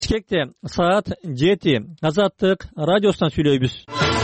Бишкекте саат 7 Азаттык радиосунан сүйлөйбүз.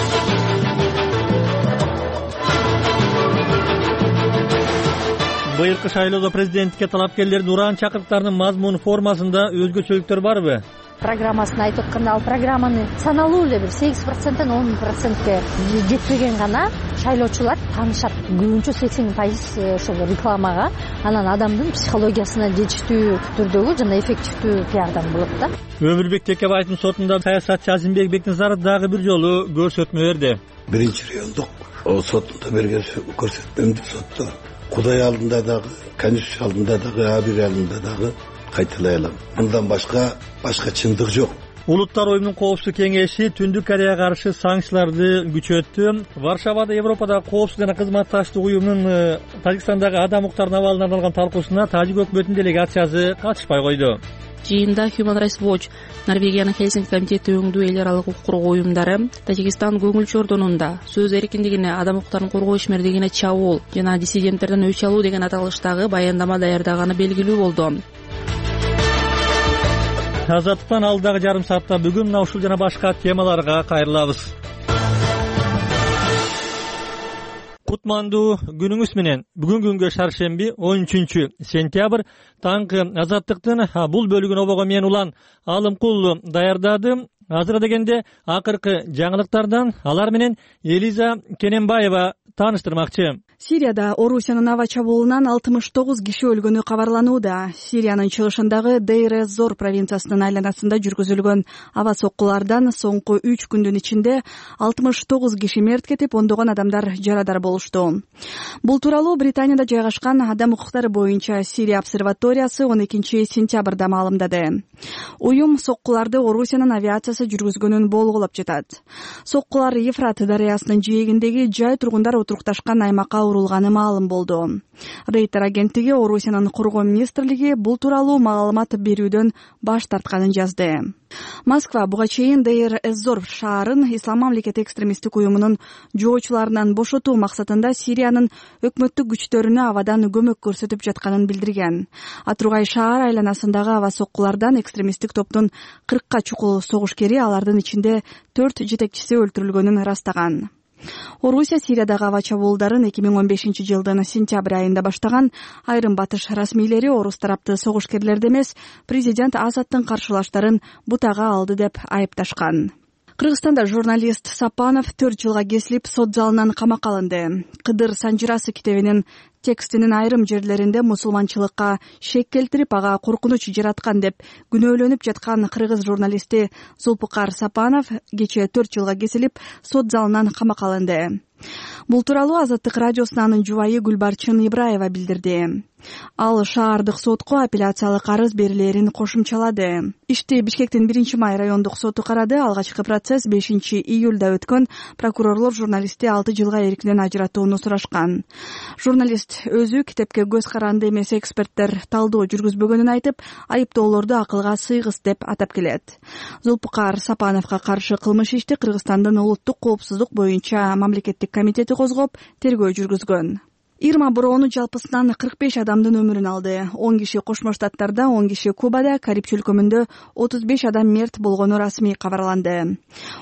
Быйылкы шайлоодо президенттикке талапкерлердин уран чакырыктарынын мазмун формасында өзгөчөлүктөр барбы? Программасын айтып атканда ал программаны саналуу эле бир 8%, 10%ке жетпеген гана шайлоочулар таанышат. Көбүнчө 80% ошол рекламага, анан адамдын психологиясына жетиштүү түрдөгү жана эффективдүү пиардан болот да. Өмүрбек Текебаевдин сотунда саясатчы Азимбек Бекназаров дагы бир жолу көрсөтмө берди. Биринчи райондук сотунда берген көрсөтмөмдү сотто Кудай алдында дагы, Конституция алдында дагы, абир алдында дагы кайталай алам. Мындан башка чындык жок. Улуттар уюмунун коопсуздук кеңеши Түндүк Кореяга каршы санкцияларды күчөттү. Варшавада Европадагы коопсуздук жана кызматташтык уюмунун Тажикстандагы адам укуктарынын абалына арналган талкуусуна Тажик өкмөтүнүн делегациясы катышпай койду. Жыйында Human Rights Watch, Норвегиянын Хельсинки комитети өңдүү эл аралык укук коргоо уюмдары Тажикстан көңүл чордонунда сөз эркиндигине, адам укуктарын коргоо ишмердигине чабуул жана диссиденттерден өч алуу деген аталыштагы баяндама даярдаганы белгилүү болду. Азаттыктан алдагы жарым саатта бүгүн мына ушул жана башка темаларга кайрылабыз. Кутмандуу күнүңүз менен. Бүгүн күнгө шаршемби 13 сентябрь таңкы Азаттыктын бул бөлүгүн обого мен улан Алымкул даярдады. Азыр дегенде акыркы жаңылыктардан алар менен Элиза Кененбаева тааныштырмакчы. Сирияда Орусиянын аба чабуулунан 69 киши өлгөнү кабарланууда. Сириянын чыгышындагы Дейр-эз-Зор провинциясынын айланасында жүргүзүлгөн аба соккулардан соңку 3 күндүн ичинде 69 киши мерт кетип, ондогон адамдар жарадар болушту. Бул тууралуу Британияда жайгашкан адам укуктары боюнча Сирия обсерваториясы 12 сентябрда маалымдады. Уюм соккуларды Орусиянын авиациясы жүргүзгөнүн болгулап жатат. Соккулар Ефрат дарыясынын жээгиндеги жай тургундар отурукташкан аймакка урулганы маалым болду. Рейтер агенттиги Орусиянын коргоо министрлиги бул тууралуу маалымат берүүдөн баш тартканын жазды. Москва буга чейин Дейр-эз-Зор шаарын Ислам мамлекети экстремисттик уюмунун жоочуларынан бошотуу максатында Сириянын өкмөттүк күчтөрүнө абадан көмөк көрсөтүп жатканын билдирген. Атургай шаар айланасындагы аба соккулардан экстремисттик топтун 40ка чукул согушкери, алардын ичинде 4 жетекчиси өлтүрүлгөнүн ырастаган. Орусия Сириядагы аба чабуулдарын 2015 жылдын сентябрь айында баштаган. Айрым батыш расмийлери орус тарапты согушкерлерди эмес, президент Асадтын каршылаштарын бутага алды деп айыпташкан. Кыргызстанда журналист Сапанов 4 жылга кесилип сот залынан камакка алынды. Кыдыр Санжирасы китебинин текстинин айрым жерлеринде мусулманчылыкка шек келтирип, ага коркунуч жараткан деп күнөөлөнүп жаткан кыргыз журналисти Зулпукар Сапанов кечээ 4 жылга кесилип сот залынан камакка алынды. Бул тууралуу Азаттык радиосунун жубайы Гүлбарчын Ибраева билдирди. Ал шаардык сотко апелляциялык арыз берилерин кошумчалады. Ишти Бишкектин 1-май райондук соту карады. Алгачкы процесс 5-июлда өткөн. Прокурорлор журналистти 6 жылга эркинен ажыратууну сурашкан. Журналист өзү китепке көз каранды эмес эксперттер талдоо жүргүзбөгөнүн айтып, айыптоолорду акылга сыйгыс деп атап келет. Зулпукар Сапановго каршы кылмыш ишти Кыргызстандын улуттук коопсуздук боюнча мамлекеттик комитети козгоп, тергөө жүргүзгөн. Ирма бороону жалпысынан 45 адамдын өмүрүн алды. 10 киши Кошмо Штаттарда, 10 киши Кубада, Кариб чөлкөмүндө 35 адам мерт болгону расмий кабарланды.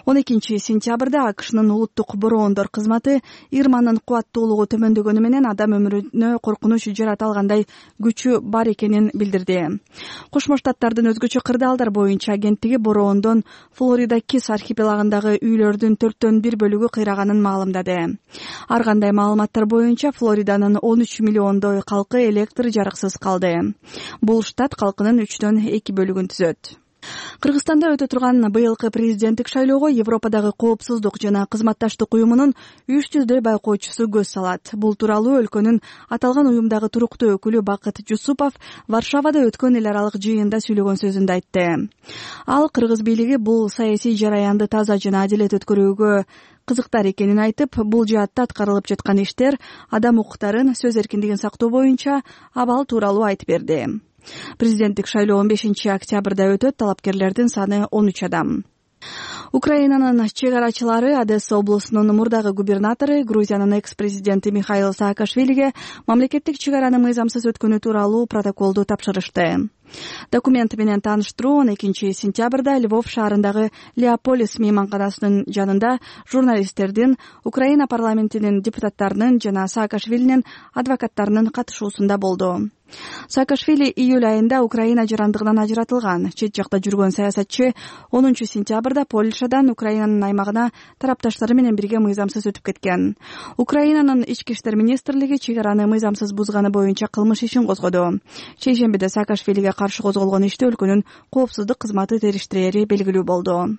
12 сентябрда АКШнын улуттук бороондор кызматы Ирманын кубаттуулугу төмөндөгөнү менен адам өмүрүнө коркунуч жарата алгандай күчү бар экенин билдирди. Кошмо Штаттардын өзгөчө кырдаалдар боюнча агенттиги бороондон Флорида Кис архипелагындагы үйлөрдүн 4/1 бөлүгү кыйраганын маалымдады. Ар кандай маалыматтар боюнча Флориданын 13 миллиондой калкы электр жарыксыз калды. Бул штат калкынын 3/2 бөлүгүн түзөт. Кыргызстанда өтө турган быйылкы президенттик шайлоого Европадагы коопсуздук жана кызматташтык уюмунун 300дөй байкоочусу көз салат. Бул тууралуу өлкөнүн аталган уюмдагы туруктуу өкүлү Бакыт Жусупов Варшавада өткөн эл аралык жыйында сүйлөгөн сөзүндө айтты. Ал кыргыз бийлиги бул саясий жараянды таза жана адилет өткөрүүгө кызыктар экенин айтып, бул жаатта аткарылып жаткан иштер адам укуктарын, сөз эркиндигин сактоо боюнча абал тууралуу айтып берди. Президенттик шайлоо 15 октябрда өтөт, талапкерлердин саны 13 адам. Украинанын чек арачылары Одесса облусунун мурдагы губернатору Грузиянын экс-президенти Михаил Саакашвилиге мамлекеттик чек араны мыйзамсыз өткөнү тууралуу протоколду тапшырышты. Документ менен тааныштыруу 2 сентябрда Львов шаарындагы Леополис мейманканасынын жанында журналисттердин, Украина парламентинин депутаттарынын жана Саакашвилинин адвокаттарынын катышуусунда болду. Саакашвили июль айында Украина жарандыгынан ажыратылган. Чет жакта жүргөн саясатчы 10 сентябрда Польшадан Украинанын аймагына тарапташтары менен бирге мыйзамсыз өтүп кеткен. Украинанын ички иштер министрлиги чек араны мыйзамсыз бузганы боюнча кылмыш ишин козгоду. Шейшембиде Саакашвилиге каршы козголгон ишти өлкөнүн коопсуздук кызматы териштирери белгилүү болду.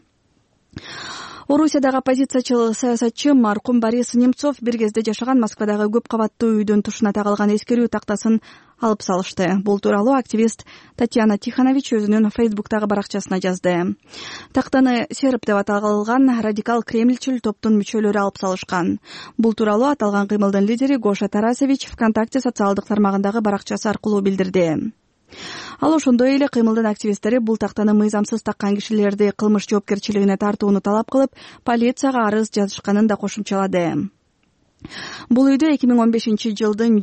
Орусиядагы оппозициячыл саясатчы маркум Борис Немцов бир кезде жашаган Москвадагы көп кабаттуу үйдүн тушуна тагылган эскерүү тактасын алып салышты. Бул тууралуу активист Татьяна Тиханович өзүнүн Фейсбуктагы баракчасына жазды. Тактаны серп деп аталган радикал кремльчил топтун мүчөлөрү алып салышкан. Бул тууралуу аталган кыймылдын лидери Гоша Тарасевич ВКонтакте социалдык тармагындагы баракчасы аркылуу билдирди. Ал ошондой эле кыймылдын активисттери бул тактаны мыйзамсыз таккан кишилерди кылмыш жоопкерчилигине тартууну талап кылып, полицияга арыз жазышканын да кошумчалады. Бул үйдө 2015 жылдын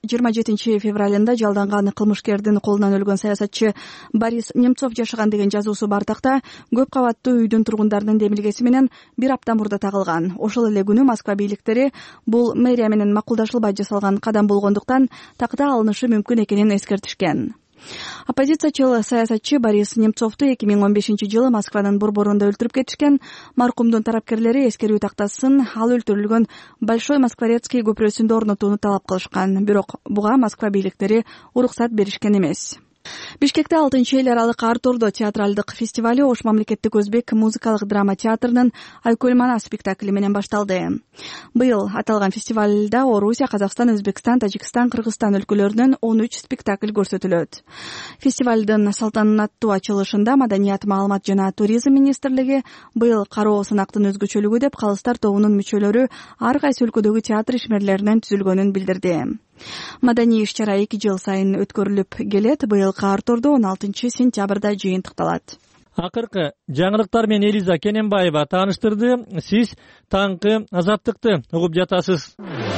27 февралында жалданган кылмышкердин колунан өлгөн саясатчы Борис Немцов жашаган деген жазуусу бар такта көп кабаттуу үйдүн тургундарынын демилгеси менен бир апта мурда тагылган. Ошол эле күнү Москва бийликтери бул мэрия менен макулдашылбай жасалган кадам болгондуктан такта алынышы мүмкүн экенин эскертишкен. Оппозициячыл саясатчы Борис Немцовду 2015 жылы Москванын борборунда өлтүрүп кетишкен. Маркумдун тарапкерлери эскерүү тактасын ал өлтүрүлгөн Большой Москворецкий көпүрөсүндө орнотууну талап кылышкан. Бирок буга Москва бийликтери уруксат беришкен эмес. Бишкекте 6-эл аралык Ар-Тордо театралдык фестивали Ош мамлекеттик өзбек музыкалык драма театрынын Айкөл-Мана спектакли менен башталды. Быйыл аталган фестивалда Орусия, Казакстан, Өзбекстан, Тажикстан, Кыргызстан өлкөлөрүнөн 13 спектакль көрсөтүлөт. Фестивалдын салтанаттуу ачылышында Маданият, маалымат жана туризм министрлиги быйыл кароо сынактын өзгөчөлүгү деп калыстар тобунун мүчөлөрү ар кайсы өлкөдөгү театр ишмерлеринен түзүлгөнүн билдирди. Маданий иш-чара 2 жыл сайын өткөрүлүп келет. Быйылкы Ар-Тордо 16 сентябрда жыйынтыкталат. Акыркы жаңылыктар менен Элиза Кененбаева тааныштырды. Сиз таңкы азаттыкты угуп жатасыз.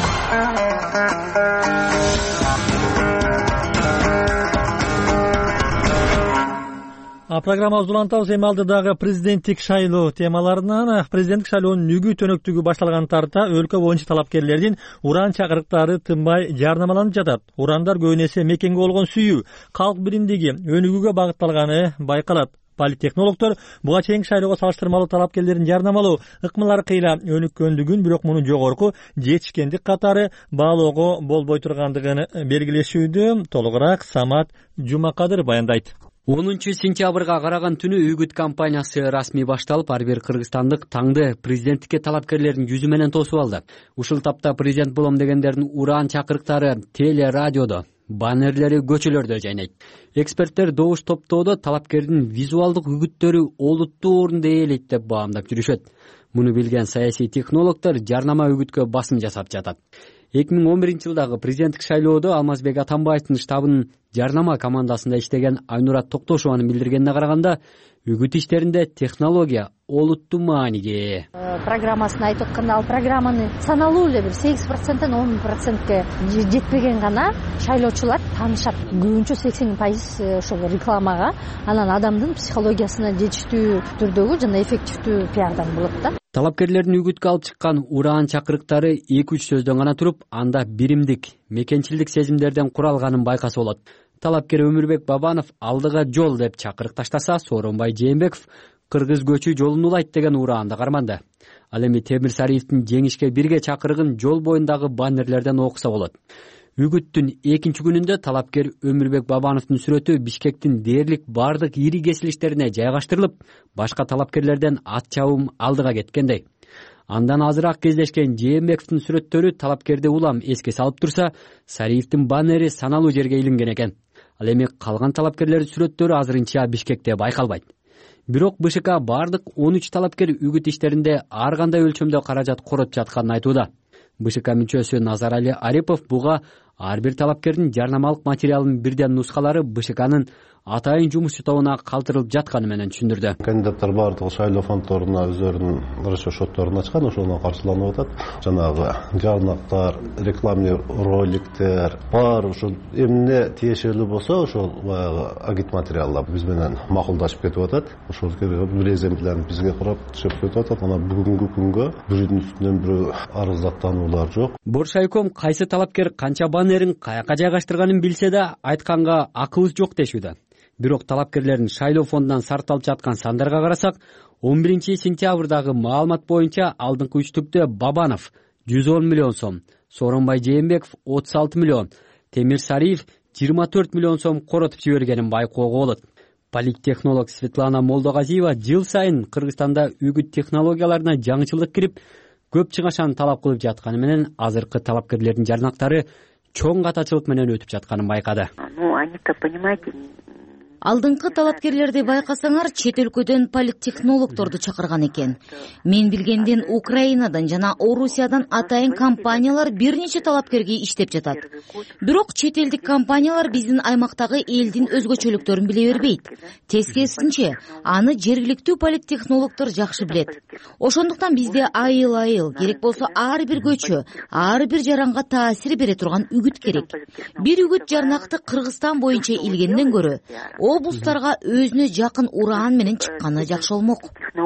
Программабызды улантабыз. Эми алдыдагы президенттик шайлоо темаларынан президенттик шайлоонун нүгү төнөктүгү башталган тарта өлкө боюнча талапкерлердин уран чакырыктары тынбай жарнамаланып жатат. Урандар көбүн эсе мекенге болгон сүйүү, калк биримдиги өнүгүүгө багытталганы байкалат. Политтехнологдор буга чейинки шайлоого салыштырмалуу талапкерлердин жарнамалоо ыкмалары кыйла өнүккөндүгүн, бирок мунун жогорку жетишкендик катары баалоого болбой тургандыгын белгилешүүдө. Толугураак Самат Жумакадыр баяндайт. 10 сентябрга караган түнү үгүт кампаниясы расмий башталып, ар бир кыргызстандык таңды президенттикке талапкерлердин жүзү менен тосуп алды. Ушул тапта президент болом дегендердин уран чакырыктары теле радиодо, баннерлери көчөлөрдө жайнайт. Эксперттер добуш топтоодо талапкердин визуалдык үгүттөрү олуттуу орунду ээлейт деп баамдап жүрүшөт. Муну билген саясий технологдор жарнама үгүткө басым жасап жатат. 2011 жылдагы президенттик шайлоодо Алмазбек Атамбаевдин штабынын жарнама командасында иштеген Айнурат Токтошованын билдиргенине караганда, үгүт иштеринде технология олуттуу мааниге ээ. Программасын айтып атканда, ал программаны саналуу эле бир 8%-тен 10%ке жетпеген гана шайлоочулар таанышат. Көбүнчө 80% ошол рекламага, анан адамдын психологиясына жетиштүү түрдөгү жана эффективдүү пиардан болот да. Талапкерлердин үгүткө алып чыккан уран чакырыктары 2-3 сөздөн гана туруп, анда биримдик, мекенчилдик сезимдерден куралганын байкаса болот. Талапкер Өмүрбек Бабанов алдыга жол деп чакырык таштаса, Сооронбай Жээнбеков кыргыз көчү жолун улайт деген ураанды карманды. Ал эми Темир Сариевдин жеңишке бирге чакырыгын жол боюндагы баннерлерден окуса болот. Үгүттүн 2 күнүндө талапкер Өмүрбек Бабановдун сүрөтү Бишкектин дээрлик бардык ири кесилиштерине жайгаштырылып, башка талапкерлерден ат чабым алдыга кеткендей. Андан азыраак кездешкен Жээнбековдун сүрөттөрү талапкерди улам эске салып турса, Сариевдин баннери саналуу жерге илинген экен. Ал эми калган талапкерлердин сүрөттөрү азырынча Бишкекте байкалбайт. Бирок БШК бардык 13 талапкер үгүт иштеринде ар кандай өлчөмдө каражат коротуп жатканын айтууда. БШК мүчөсү Назарали Арипов буга ар бир талапкердин жарнамалык материалынын бирден нускалары БШКнын атайын жумуш тобуна калтырылып жатканы менен түшүндүрдү. Кандидаттар баардыгы шайлоо фонддоруна өздөрүнүн расчет счетторун ачкан, ошону каршыланып атат. Жанагы жарнактар, рекламный роликтер бар, ошол эмне тиешелүү болсо ошол баягы агит материалдар биз менен макулдашып кетип атат. Ошол бир экземплярын бизге карап түшүп кетип атат. Ана бүгүнкү күнгө биринин үстүнөн бирөө арыздаттануулар жок. Боршайком кайсы талапкер канча баннерин каяка жайгаштырганын билсе да айтканга акыбыз жок дешүүдө. Бирок талапкерлердин шайлоо фондунан сарпталып жаткан сандарга карасак, 11-сентябрдагы маалымат боюнча алдыңкы үчтүктө Бабанов 110 миллион сом, Сооронбай Жээнбеков 36 миллион, Темир Сариев 24 миллион сом коротуп жибергенин байкоого болот. Политтехнолог Светлана Молдогазиева жыл сайын Кыргызстанда үгүт технологияларына жаңычылык кирип, көп чыгашаны талап кылып жатканы менен азыркы талапкерлердин жарнактары чоң катачылык менен өтүп жатканын байкады. Они-то, понимаете, алдыңкы талапкерлерди байкасаңар, чет өлкөдөн политтехнологдорду чакырган экен. Мен билгенден Украинадан жана Орусиядан атайын компаниялар бир нече талапкерге иштеп жатат. Бирок чет элдик компаниялар биздин аймактагы элдин өзгөчөлүктөрүн биле бербейт. Тескерисинче, аны жергиликтүү политтехнологдор жакшы билет. Ошондуктан бизде айыл керек болсо ар бир көчө, ар бир жаранга таасир бере турган үгүт керек. Бир үгүт жарнакты Кыргызстан боюнча илгенден көрө облустарга өзүнө жакын ураан менен чыкканы жакшы болмок.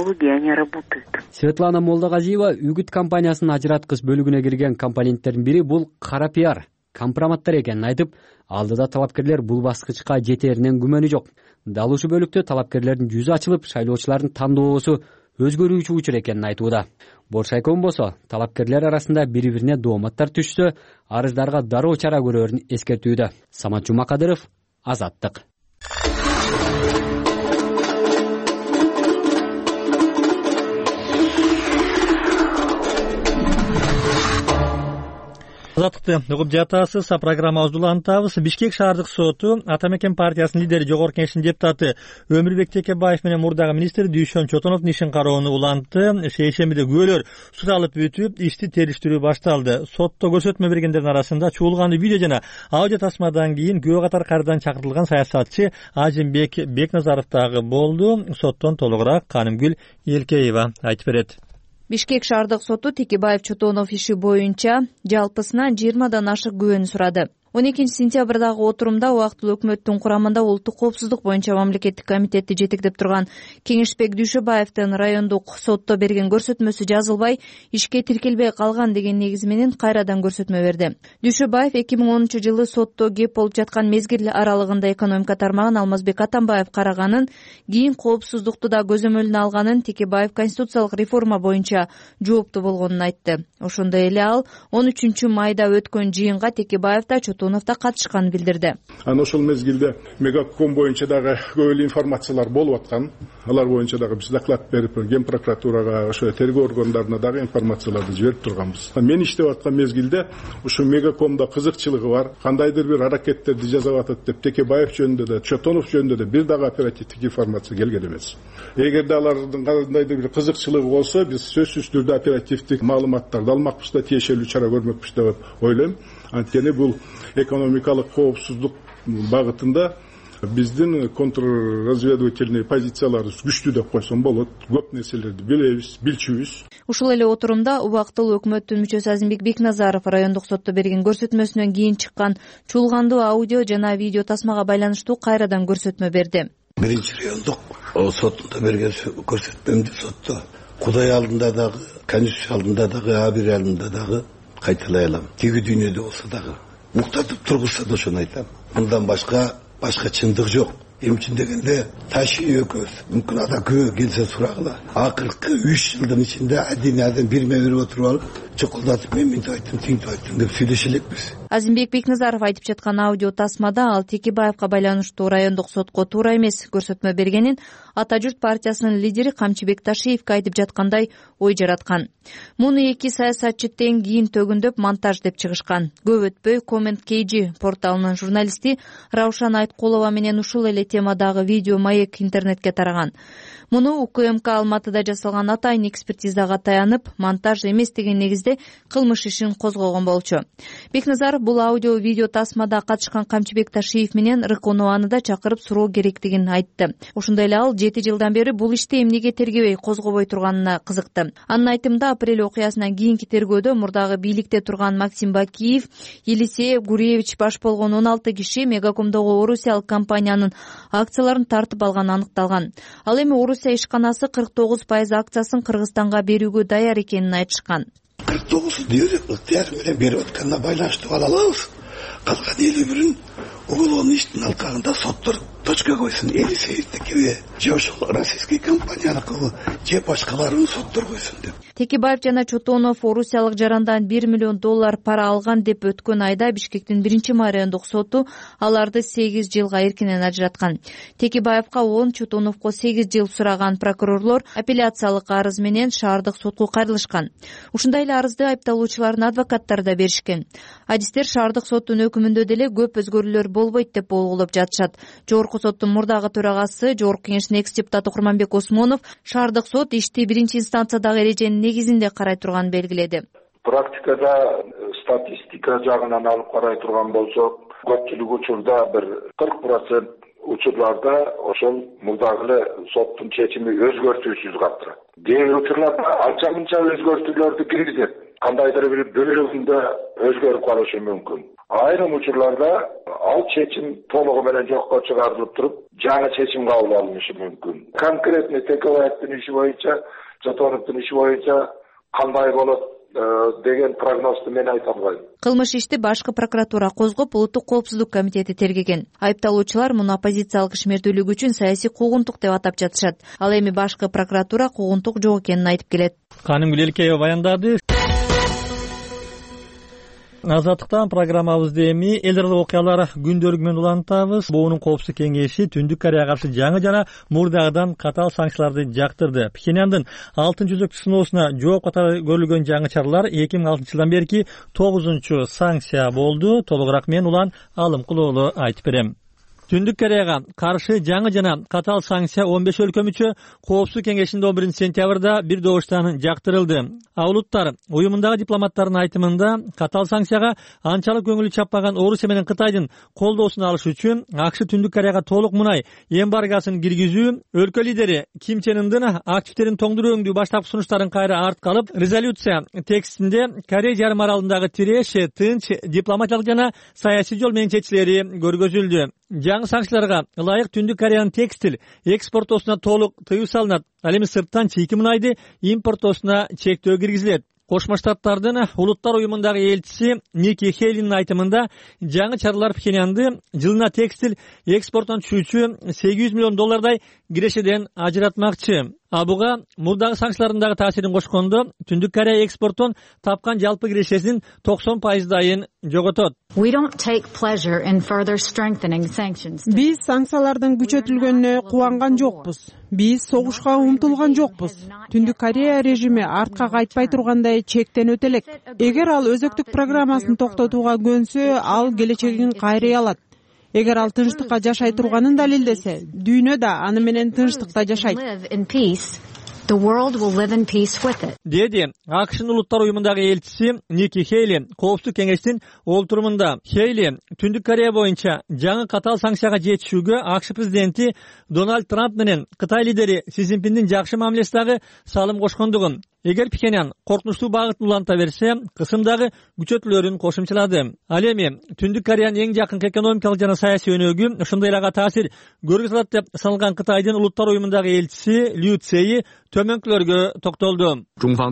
Светлана Молдогазиева үгүт компаниясынын ажыраткыч бөлүгүнө кирген компоненттердин бири бул кара пиар, компроматтар экенин айтып, алдыда талапкерлер бул баскычка жетеринен күмөнү жок. Дал ушул бөлүктө талапкерлердин жүзү ачылып, шайлоочулардын тандоосу өзгөрүүчү учур экенин айтууда. Боршайком болсо, талапкерлер арасында бири-бирине дооматтар түшсө, арыздарга дароо чара көрөрүн эскертүүдө. Самат Жумакадыров, Азаттык. Азаттыкты угуп жатасыз. Программабызды улантабыз. Бишкек шаардык соту Ата Мекен партиясынын лидери, Жогорку Кеңештин депутаты Өмүрбек Текебаев менен мурдагы министр Дүйшөн Чотоновдун ишин кароону улантты. Шейшембиде күбөлөр суралып бүтүп, ишти териштирүү башталды. Сотто көрсөтмө бергендердин арасында чуулган видео жана аудио тасмадан кийин күбө катары кайрадан чакыртылган саясатчы Ажимбек Бекназаров дагы болду. Соттон толугураак Канымгүл Элкеева айтып берет. Бишкек шаардык соту Текебаев Чотонов иши боюнча жалпысынан 20дан ашык күбөнү сурады. 12-сентябрдагы отурумда убактылуу өкмөттүн курамында улуттук коопсуздук боюнча мамлекеттик комитетти жетектеп турган Кеңешбек Дүйшөбаевдин райондук сотто берген көрсөтмөсү жазылбай, ишке тиркелбей калган деген негиз менен кайрадан көрсөтмө берди. Дүйшөбаев 2010-жылы сотто кеп болуп жаткан мезгил аралыгында экономика тармагын Алмазбек Атамбаев караганын, кийин коопсуздукту да көзөмөлүнө алганын, Текебаев конституциялык реформа боюнча жооптуу болгонун айтты. Ошондой эле ал 13-майда өткөн жыйынга Текебаев да Чотонов да катышканын билдирди. Ошол мезгилде Мегаком боюнча дагы көп эле информациялар болуп аткан. Алар боюнча дагы биз доклад берип, Ген прокуратурага, ошо тергөө органдарына дагы информацияларды жиберип турганбыз. Мен иштеп аткан мезгилде ушу Мегакомдо кызыкчылыгы бар, кандайдыр бир аракеттерди жасап атат деп Текебаев жөнүндө да, Чотонов жөнүндө да бир дагы оперативдик информация келген эмес. Эгерде алардын кандайдыр бир кызыкчылыгы болсо, биз сөзсүз түрдө оперативдик маалыматтарды алмакпыз да, тиешелүү чара көрмөкпүз деп ойлойм. Анткени бул экономикалык коопсуздук багытында биздин контрразведывательный позицияларыбыз күчтүү деп койсом болот. Көп нерселерди билебиз, билчүбүз. Ушул эле отурумда убактылуу өкмөттүн мүчөсү Азимбек Бекназаров райондук сотто берген көрсөтмөсүнөн кийин чыккан чуулгандуу аудио жана видео тасмага байланыштуу кайрадан көрсөтмө берди. Биринчи райондук сотто берген көрсөтмөмдү сотто Кудай алдында дагы, Конституция алдында дагы, абир алдында дагы кайталай алам. Тиги дүйнөдө болсо дагы муктатып тургузса да ошону айтам. Мындан башка чындык жок. Эми үчүн дегенде Таши экөөбүз мүмкүн ада күбө келсе сурагыла. Акыркы 3 жылдын ичинде аден бирме берип отуруп алып, чокулдатып мен мынтип айттым, тинтип айттым деп сүйлөшө элекпиз. Азимбек Бекназаров айтып жаткан аудио тасмада ал Текебаевка байланыштуу райондук сотко туура эмес көрсөтмө бергенин Ата журт партиясынын лидери Камчыбек Ташиевке айтып жаткандай ой жараткан. Муну эки саясатчы тең кийин төгүндөп монтаж деп чыгышкан. Көп өтпөй Comment KG порталынын журналисти Раушан Айткулова менен ушул эле темадагы видео маек интернетке тараган. Муну УКМК Алматыда жасалган атайын экспертизага таянып, монтаж эмес деген негизде комитети кылмыш ишин козгогон болчу. Бекназаров бул аудио видео тасмада катышкан Камчыбек Ташиев менен Рыконованы да чакырып суроо керектигин айтты. Ошондой эле ал 7 жылдан бери бул ишти эмнеге тергебей козгобой турганына кызыкты. Анын айтымында апрель окуясынан кийинки тергөөдө мурдагы бийликте турган Максим Бакиев, Елисеев, Гуриевич баш болгон 16 киши Мегакомдогу орусиялык компаниянын акцияларын тартып алганы аныкталган. Ал эми Орусия ишканасы 49% акциясын Кыргызстанга берүүгө даяр экенин айтышкан. 49 ыктыяр менен берип атканына байланыштырып ала алабыз. Калган 51-ин уголовный иштин алкагында соттор точка койсун. Елисеевдикиби, же ошол российский компанияныкыбы, же башкаларын соттор койсун деп. Текебаев жана Чотонов орусиялык жарандан $1 миллион пара алган деп өткөн айда Бишкектин 1-майрындык соту аларды 8 жылга эркинен ажыраткан. Текебаевка 10, Чотоновго 8 жыл сураган прокурорлор апелляциялык арыз менен шаардык сотко кайрылышкан. Ушундай эле арызды айыпталуучулардын адвокаттары да беришкен. Адистер шаардык соттун өкүмүндө деле көп өзгөрүүлөр болбойт деп болгулоп жатышат. Жогорку соттун мурдагы төрагасы, Жогорку Кеңештин экс-депутаты Курманбек Осмонов шаардык сот ишти 1-инстанциядагы эреженин негизинде карай турганын белгиледи. Практикада статистика жагынан алып карай турган болсок, көпчүлүк учурда бир 40% учурларда ошол мурдагы эле соттун чечими өзгөртүүсүз калтырат. Кээ учурларда анча мынча өзгөртүүлөрдү киргизет. Кандайдыр бир бөлүгүндө өзгөрүп калышы мүмкүн. Айрым учурларда ал чечим толугу менен жокко чыгарылып туруп, жаңы чечим кабыл алынышы мүмкүн. Конкретно Текебаевдин иши боюнча, Чотоновдун иши боюнча кандай болот деген прогнозду мен айта албайм. Кылмыш ишти башкы прокуратура козгоп, Улуттук коопсуздук комитети тергеген. Айыпталуучулар муну оппозициялык ишмердүүлүк үчүн саясий куугунтук деп атап жатышат. Ал эми башкы прокуратура куугунтук жок экенин айтып келет. Каным Гүлелкеева баяндады. Азаттыктан программабызды эми эл аралык окуялар күндөрү менен улантабыз. ООНун коопсуздук кеңеши Түндүк Кореяга каршы жаңы жана мурдагыдан катаал санкцияларды жактырды. Пхеньяндын алтын жүзөктү сыноосуна жооп катары көрүлгөн жаңы чаралар 2006 жылдан берки 9-чу санкция болду. Толугураак мен Улан Алымкулоолу айтып берем. Түндүк Кореяга каршы жаңы жана катаал санкция 15 өлкө мүчө коопсуздук кеңешинде 11 сентябрда бир добуштан жактырылды. Улуттар уюмундагы дипломаттардын айтымында катаал санкцияга анчалык көңүлү чаппаган Орусия менен Кытайдын колдоосун алыш үчүн АКШ Түндүк Кореяга толук мунай эмбаргосын киргизүү, өлкө лидери Ким Чен Ындын активдерин тоңдуруу баштапкы сунуштарын кайра артка алып, резолюция текстинде Корея жарым аралындагы тиреш, тынч, дипломатиялык жана саясий жол менен чечилери көргөзүлдү. Жаңы санкцияларга ылайык Түндүк Кореянын текстил экспортосуна толук тыюу салынат. Ал эми сырттан чийки мунайды импортосуна чектөө киргизилет. Кошмо Штаттардын улуттар уюмундагы элчиси Ники Хейлинин айтымында жаңы чаралар Пхеньянды жылына текстил экспортунан түшүүчү $800 миллион кирешеден ажыратмакчы. Буга мурдагы санкциялардын дагы таасирин кошкондо Түндүк Корея экспортун тапкан жалпы кирешесинин 90%-дайын жоготот. Биз санкциялардын күчөтүлгөнүнө кубанган жокпуз. Биз согушка умтулган жокпуз. Түндүк Корея режими артка кайтпай тургандай чектенүү элек. Эгер ал өзөктүк программасын токтотууга көнсө, ал келечегин кайрый алат. Эгер ал тынчтыкка жашай турганын далилдесе, дүйнө да аны менен тынчтыкта жашайт. Деди АКШнын улуттар уюмундагы элчиси Ники Хейли коопсуздук кеңештин олтурумунда. Хейли Түндүк Корея боюнча жаңы катаал санкцияга жетишүүгө АКШ президенти Дональд Трамп менен Кытай лидери Си Цзиньпиндин жакшы мамилесиндагы салым кошкондугун, эгер Пхеньян коркунучтуу багытын уланта берсе, кысымдагы күчөтүүлөрүн кошумчалады. Ал эми Түндүк Кореянын эң жакын экономикалык жана саясий өнөгү, ошондой эле ага таасир көргөзө алат деп саналган Кытайдын улуттар уюмундагы элчиси Лю Цзеи төмөнкүлөргө токтолду.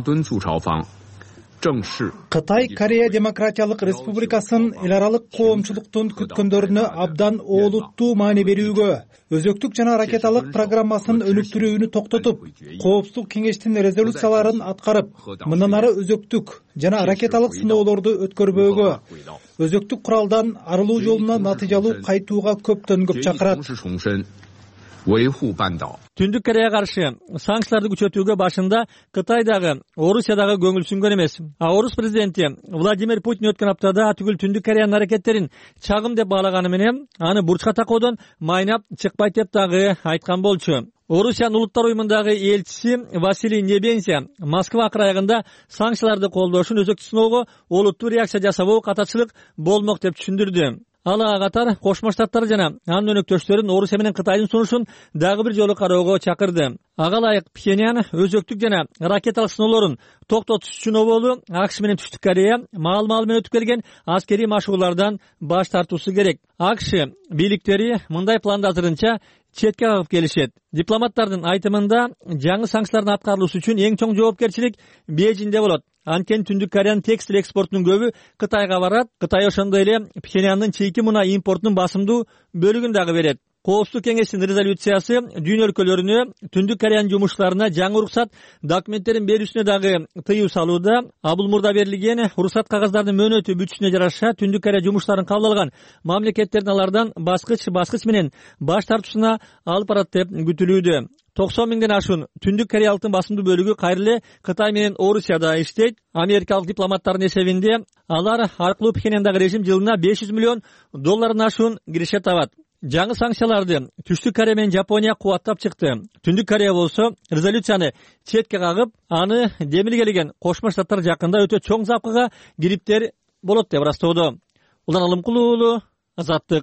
Кытай Корея Демократиялык Республикасын эл аралык коомчулуктун күткөндөрүнө абдан олуттуу маани берүүгө, өзөктүк жана ракеталык программасын өнүктүрүүнү токтотуп, коопсуздук кеңештин резолюцияларын аткарып, мындан ары өзөктүк жана ракеталык сыноолорду өткөрбөөгө, өзөктүк куралдан арылуу жолуна натыйжалуу кайтууга көптөн көп чакырат. Түндүк Кореяга каршы санкцияларды күчөтүүгө башында Кытайдагы, Орусиядагы көңүл сүнгөн эмес. Орус президенти Владимир Путин өткөн аптада түгүл Түндүк Кореянын аракеттерин чагым деп баалаганы менен аны бурчка такоодон майнап чыкпайт деп дагы айткан болчу. Орусиянын улуттар уюмундагы элчиси Василий Небензя Москва акырайыгында санкцияларды колдошун өзөктү сыноого олуттуу реакция жасабоо катачылык болмок деп түшүндүрдү. Ал ага катар Кошмо Штаттар жана анын өнөктөштөрүн Орусия менен Кытайдын сунушун дагы бир жолу кароого чакырды. Ага ылайык Пхеньян өзөктүк жана ракеталык сыноолорун токтотуш үчүн оболу АКШ менен Түштүк Корея маал менен өтүп келген аскерий машыгуулардан баш тартуусу керек. АКШ бийликтери мындай планды азырынча четке кагып келишет. Дипломаттардын айтымында жаңы санкциялардын аткарылышы үчүн эң чоң жоопкерчилик Бейжиңде болот. Анткени Түндүк Кореянын текстиль экспортунун көбү Кытайга барат. Кытай ошондой эле Пхеньяндын чийки мунай импортунун басымдуу бөлүгүн дагы берет. Коопсуздук кеңешинин резолюциясы дүйнө өлкөлөрүнө Түндүк Кореянын жумушчуларына жаңы уруксат документтерин берүүсүнө дагы тыюу салууда. А бул мурда берилген уруксат кагаздардын мөөнөтү бүтүшүнө жараша Түндүк Корея жумушчуларын кабыл алган мамлекеттердин алардан баскыч менен баш тартуусуна алып барат деп күтүлүүдө. 90 миңден ашуун Түндүк Кореялыктын басымдуу бөлүгү кайра эле Кытай менен Орусияда иштейт. Америкалык дипломаттардын эсебинде алар аркылуу Пхеньяндагы режим жылына $500 миллион ашуун киреше табат. Жаңы санкцияларды Түштүк Корея менен Жапония кубаттап чыкты. Түндүк Корея болсо резолюцияны четке кагып, аны демилгелеген Кошмо Штаттар жакында өтө чоң запкыга кириптер болот деп ырастоодо. Улан Алымкулуу уулу, Азаттык.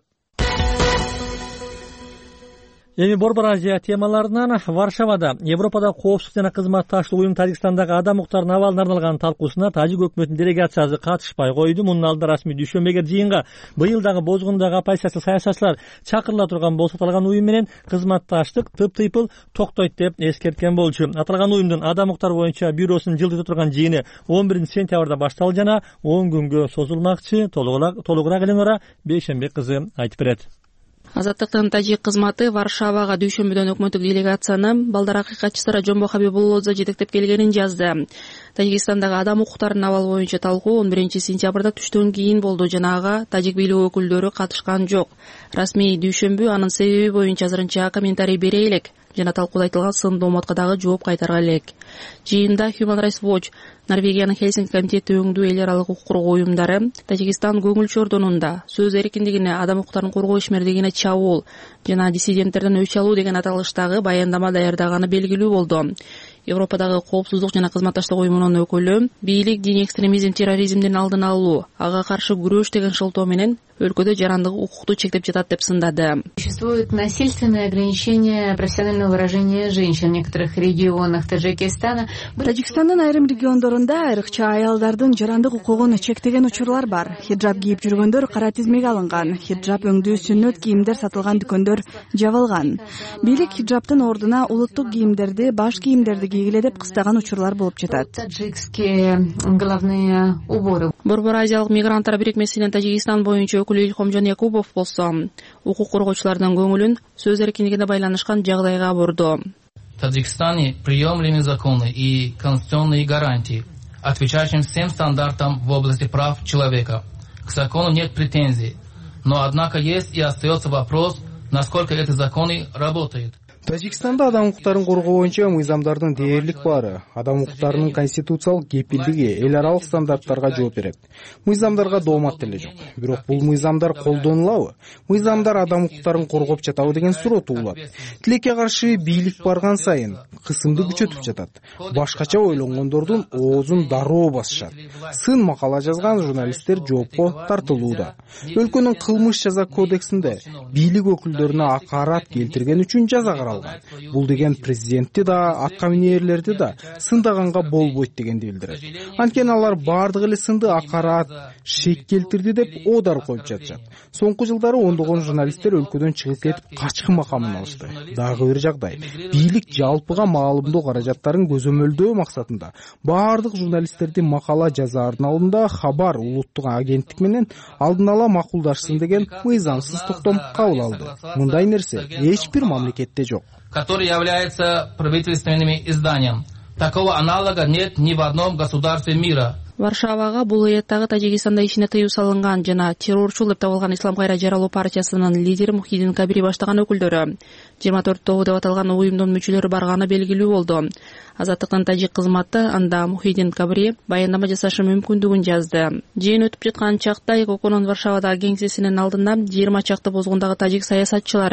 Эми Борбор Азия темаларынан Варшавада Европада коопсуздук жана кызматташтык уюм Тажикстандагы адам укуктарынын абалына арналган талкуусуна Тажик өкмөтүнүн делегациясы катышпай койду. Мунун алдында расмий дүйшөмбүгө жыйынга быйыл дагы бозгундагы оппозициялык саясатчылар чакырыла турган болсо аталган уюм менен кызматташтык тыптыйпыл токтойт деп эскерткен болчу. Аталган уюмдун адам укуктары боюнча бюросунун жылдыйда турган жыйыны 11-сентябрда башталды жана 10 күнгө созулмакчы. Толугураак Эленора Бейшембек кызы айтып берет. Азаттыктын тажик кызматы Варшавага дүйшөмбүдөн өкмөттүк делегацияны балдар акыйкатчысы Жомбо Хабибуллодзе жетектеп келгенин жазды. Тажикстандагы адам укуктарынын абалы боюнча талкуу 11-сентябрда түштөн кийин болду жана ага тажик бийлиги өкүлдөрү катышкан жок. Расмий дүйшөмбү анын себеби боюнча азырынча комментарий бере элек жана талкууда айтылган сын дооматка дагы жооп кайтарга элек. Жыйында Human Rights Watch, Норвегиянын Хельсинки комитети өңдүү эл аралык укук коргоо уюмдары Тажикстан көңүл чордонунда сөз эркиндигине, адам укуктарын коргоо ишмердигине чабуул жана диссиденттерден өч алуу деген аталыштагы баяндама даярдаганы белгилүү болду. Европадагы коопсуздук жана кызматташтык уюмунун өкүлү бийлик дини экстремизм, терроризмдин алдын алуу, ага каршы күрөш деген шылтоо менен өлкөдө жарандык укукту чектеп жатат деп сындады. Существует насильственное ограничение профессионального выражения женщин в некоторых регионах Таджикистана. Тажикстандын айрым региондорунда айрыкча аялдардын жарандык укугун чектеген учурлар бар. Хиджаб кийип жүргөндөр кара тизмеге алынган, хиджаб өңдүү сүннөт кийимдер сатылган дүкөндөр жабылган. Бийлик хиджабтын ордуна улуттук кийимдерди, баш кийимдерди кийгиле деп кыстаган учурлар болуп жатат. Таджикские головные уборы. Борбор Азиялык мигранттар бирикмесинин Тажикстан боюнча өкүлү Илхомжон Якубов болсо укук коргоочулардын көңүлүн сөз эркиндигине байланышкан жагдайга бурду. В Таджикистане приемлемы законы и конституционные гарантии, отвечающим всем стандартам в области прав человека. К закону нет претензий, но однако есть и остается вопрос, насколько эти законы работают. Тажикстанда адам укуктарын коргоо боюнча мыйзамдардын дээрлик баары, адам укуктарынын конституциялык кепилдиги эл аралык стандарттарга жооп берет. Мыйзамдарга доомат деле жок. Бирок бул мыйзамдар колдонулабы? Мыйзамдар адам укуктарын коргоп жатабы деген суроо туулат. Тилекке каршы бийлик барган сайын кысымды күчөтүп жатат. Башкача ойлонгондордун оозун дароо басышат. Сын макала жазган журналисттер жоопко тартылууда. Өлкөнүн кылмыш жаза кодексинде бийлик өкүлдөрүнө акарат келтирген үчүн жаза каралган. Бул деген президентти да, атка минээрлерди да сындаганга болбойт дегенди билдирет. Анткени алар бардык эле сынды акарат, шек келтирди деп одар коюп жатышат. Соңку жылдары ондогон журналисттер өлкөдөн чыгып кетип качкын макамын алышты. Дагы бир жагдай. Бийлик жалпыга маалымдоо каражаттарын көзөмөлдөө максатында бардык журналисттерди макала жазаардын алдында Хабар улуттук агенттик менен алдын ала макулдашсын деген мыйзамсыз токтом кабыл алды. Мындай нерсе эч бир мамлекетте жок. Который является правительственным изданием. Такого аналога нет ни в одном государстве мира. Варшавага бул ыяттагы Тажикстанда ишине тыюу салынган жана террорчул деп табылган Ислам кайра жаралуу партиясынын лидери Мухиддин Кабири баштаган өкүлдөрү 24 тобу деп аталган уюмдун мүчөлөрү барганы белгилүү болду. Азаттыктын тажик кызматы анда Мухиддин Кабири баяндама жасашы мүмкүндүгүн жазды. Жыйын өтүп жаткан чакта КОКонун Варшавадагы кеңсесинин алдында 20 чакты бозгундагы тажик саясатчылары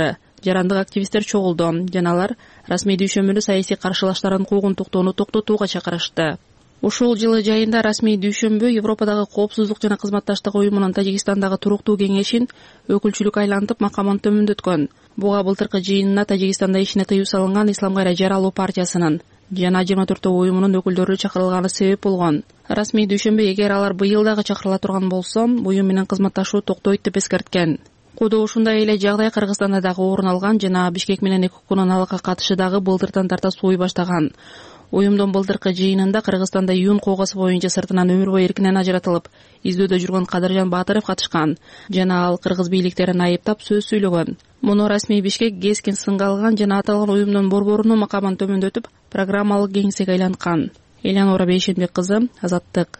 жарандык активисттер чогулду жана алар расмий дүйшөмбүнү саясий каршылаштардын куугунтуктоону токтотууга чакырышты. Ушул жылы жайында расмий дүйшөмбү Европадагы коопсуздук жана кызматташтык уюмунун Тажикстандагы туруктуу кеңешин өкүлчүлүк айлантып макамын төмөндөткөн. Буга былтыркы жыйынына Тажикстанда ишине тыюу салынган Ислам кайра жаралуу партиясынын жана 24 уюмунун өкүлдөрү чакырылганы себеп болгон. Расмий дүйшөмбү эгер алар быйыл дагы чакырыла турган болсо, уюм менен кызматташуу токтойт деп эскерткен. Куду ушундай эле жагдай Кыргызстанда дагы орун алган жана Бишкек менен ЭКОКунун алакка катышы дагы былтырдан тарта сууй баштаган. Уюмдун былтыркы жыйынында Кыргызстанда юн коогасы боюнча сыртынан өмүр бою эркинен ажыратылып, издөөдө жүргөн Кадыржан Баатыров катышкан жана ал кыргыз бийликтерин айыптап сөз сүйлөгөн. Муну расмий Бишкек кескин сынга алган жана аталган уюмдун борборунун макамын төмөндөтүп, программалык кеңсеге айланткан. Элянора Бейшенбек кызы, Азаттык.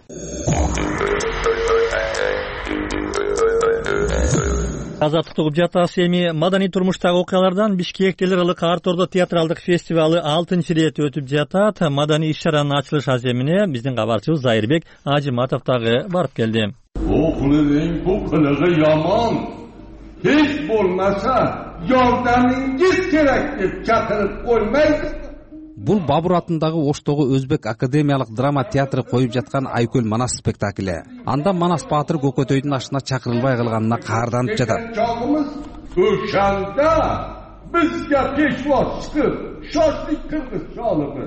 Азаттык угуп жатасыз. Эми маданий турмуштагы окуялардан Бишкек эл аралык Арт Ордо театралдык фестивалы 6-рет өтүп жатат. Маданий иш-чаранын ачылыш аземине биздин кабарчыбыз Зайырбек Ажиматов дагы барып келди. Окулуң бу кылыгы яман. Hiç болмаса, жардамыңыз керек деп чакырып коймайсыз. Бул Бабур атындагы Оштогу Өзбек академиялык драма театры коюп жаткан Айкөл Манас спектакли. Анда Манас Баатыр Көкөтөйдүн ашына чакырылбай калганына каарданып жатат. Чагымыз Ошанда бизге пешвоз чыгып, шашлык кыргыз чалыбыз.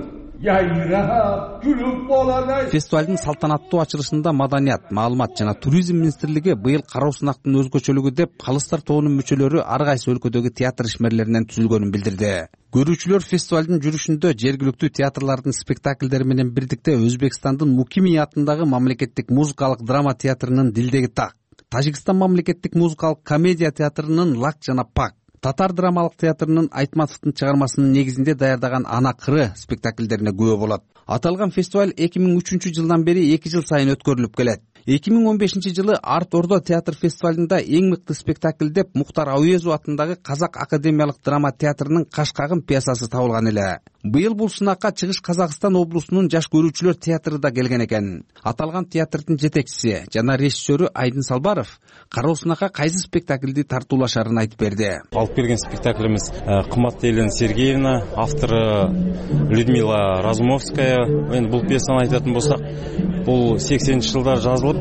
Яйрап, күлүп болалай. Фестивалдын салтанаттуу ачылышында Маданият, Маалымат жана Туризм министрлиги быйыл кароо сынактын өзгөчөлүгү деп калыстар тобунун мүчөлөрү ар кайсы өлкөдөгү театр ишмерлеринен түзүлгөнүн билдирди. Көрүүчүлөр фестивалдын жүрүшүндө жергиликтүү театрлардын спектакльдери менен бирдикте Өзбекстандын Мукими атындагы мамлекеттик музыкалык драма театрынын Дилдеги так, Тажикстан мамлекеттик музыкалык комедия театрынын Лак жана Пак, Татар драмалык театрынын Айтматовдун чыгармасынын негизинде даярдаган Ана кыры спектакльдерине күбө болот. Аталган фестиваль 2003 жылдан бери 2 жыл сайын өткөрүлүп келет. 2015 жылы Арт Ордо театр фестивалында эң мыкты спектакль деп Мухтар Ауезов атындагы Казак академиялык драма театрынын Кашкагым пьесасы табылган эле. Быйыл бул сынакка Чыгыш Казакстан облусунун жаш көрүүчүлөр театры да келген экен. Аталган театрдын жетекчиси жана режиссеру Айдын Салбаров кароо сынакка кайсы спектакльди тартуулашарын айтып берди. Алып келген спектаклimiz кымбатты Елена Сергеевна, автору Людмила Разумовская. Эми бул пьесаны айтатын болсак, бул 80-чи жылдар жазылып,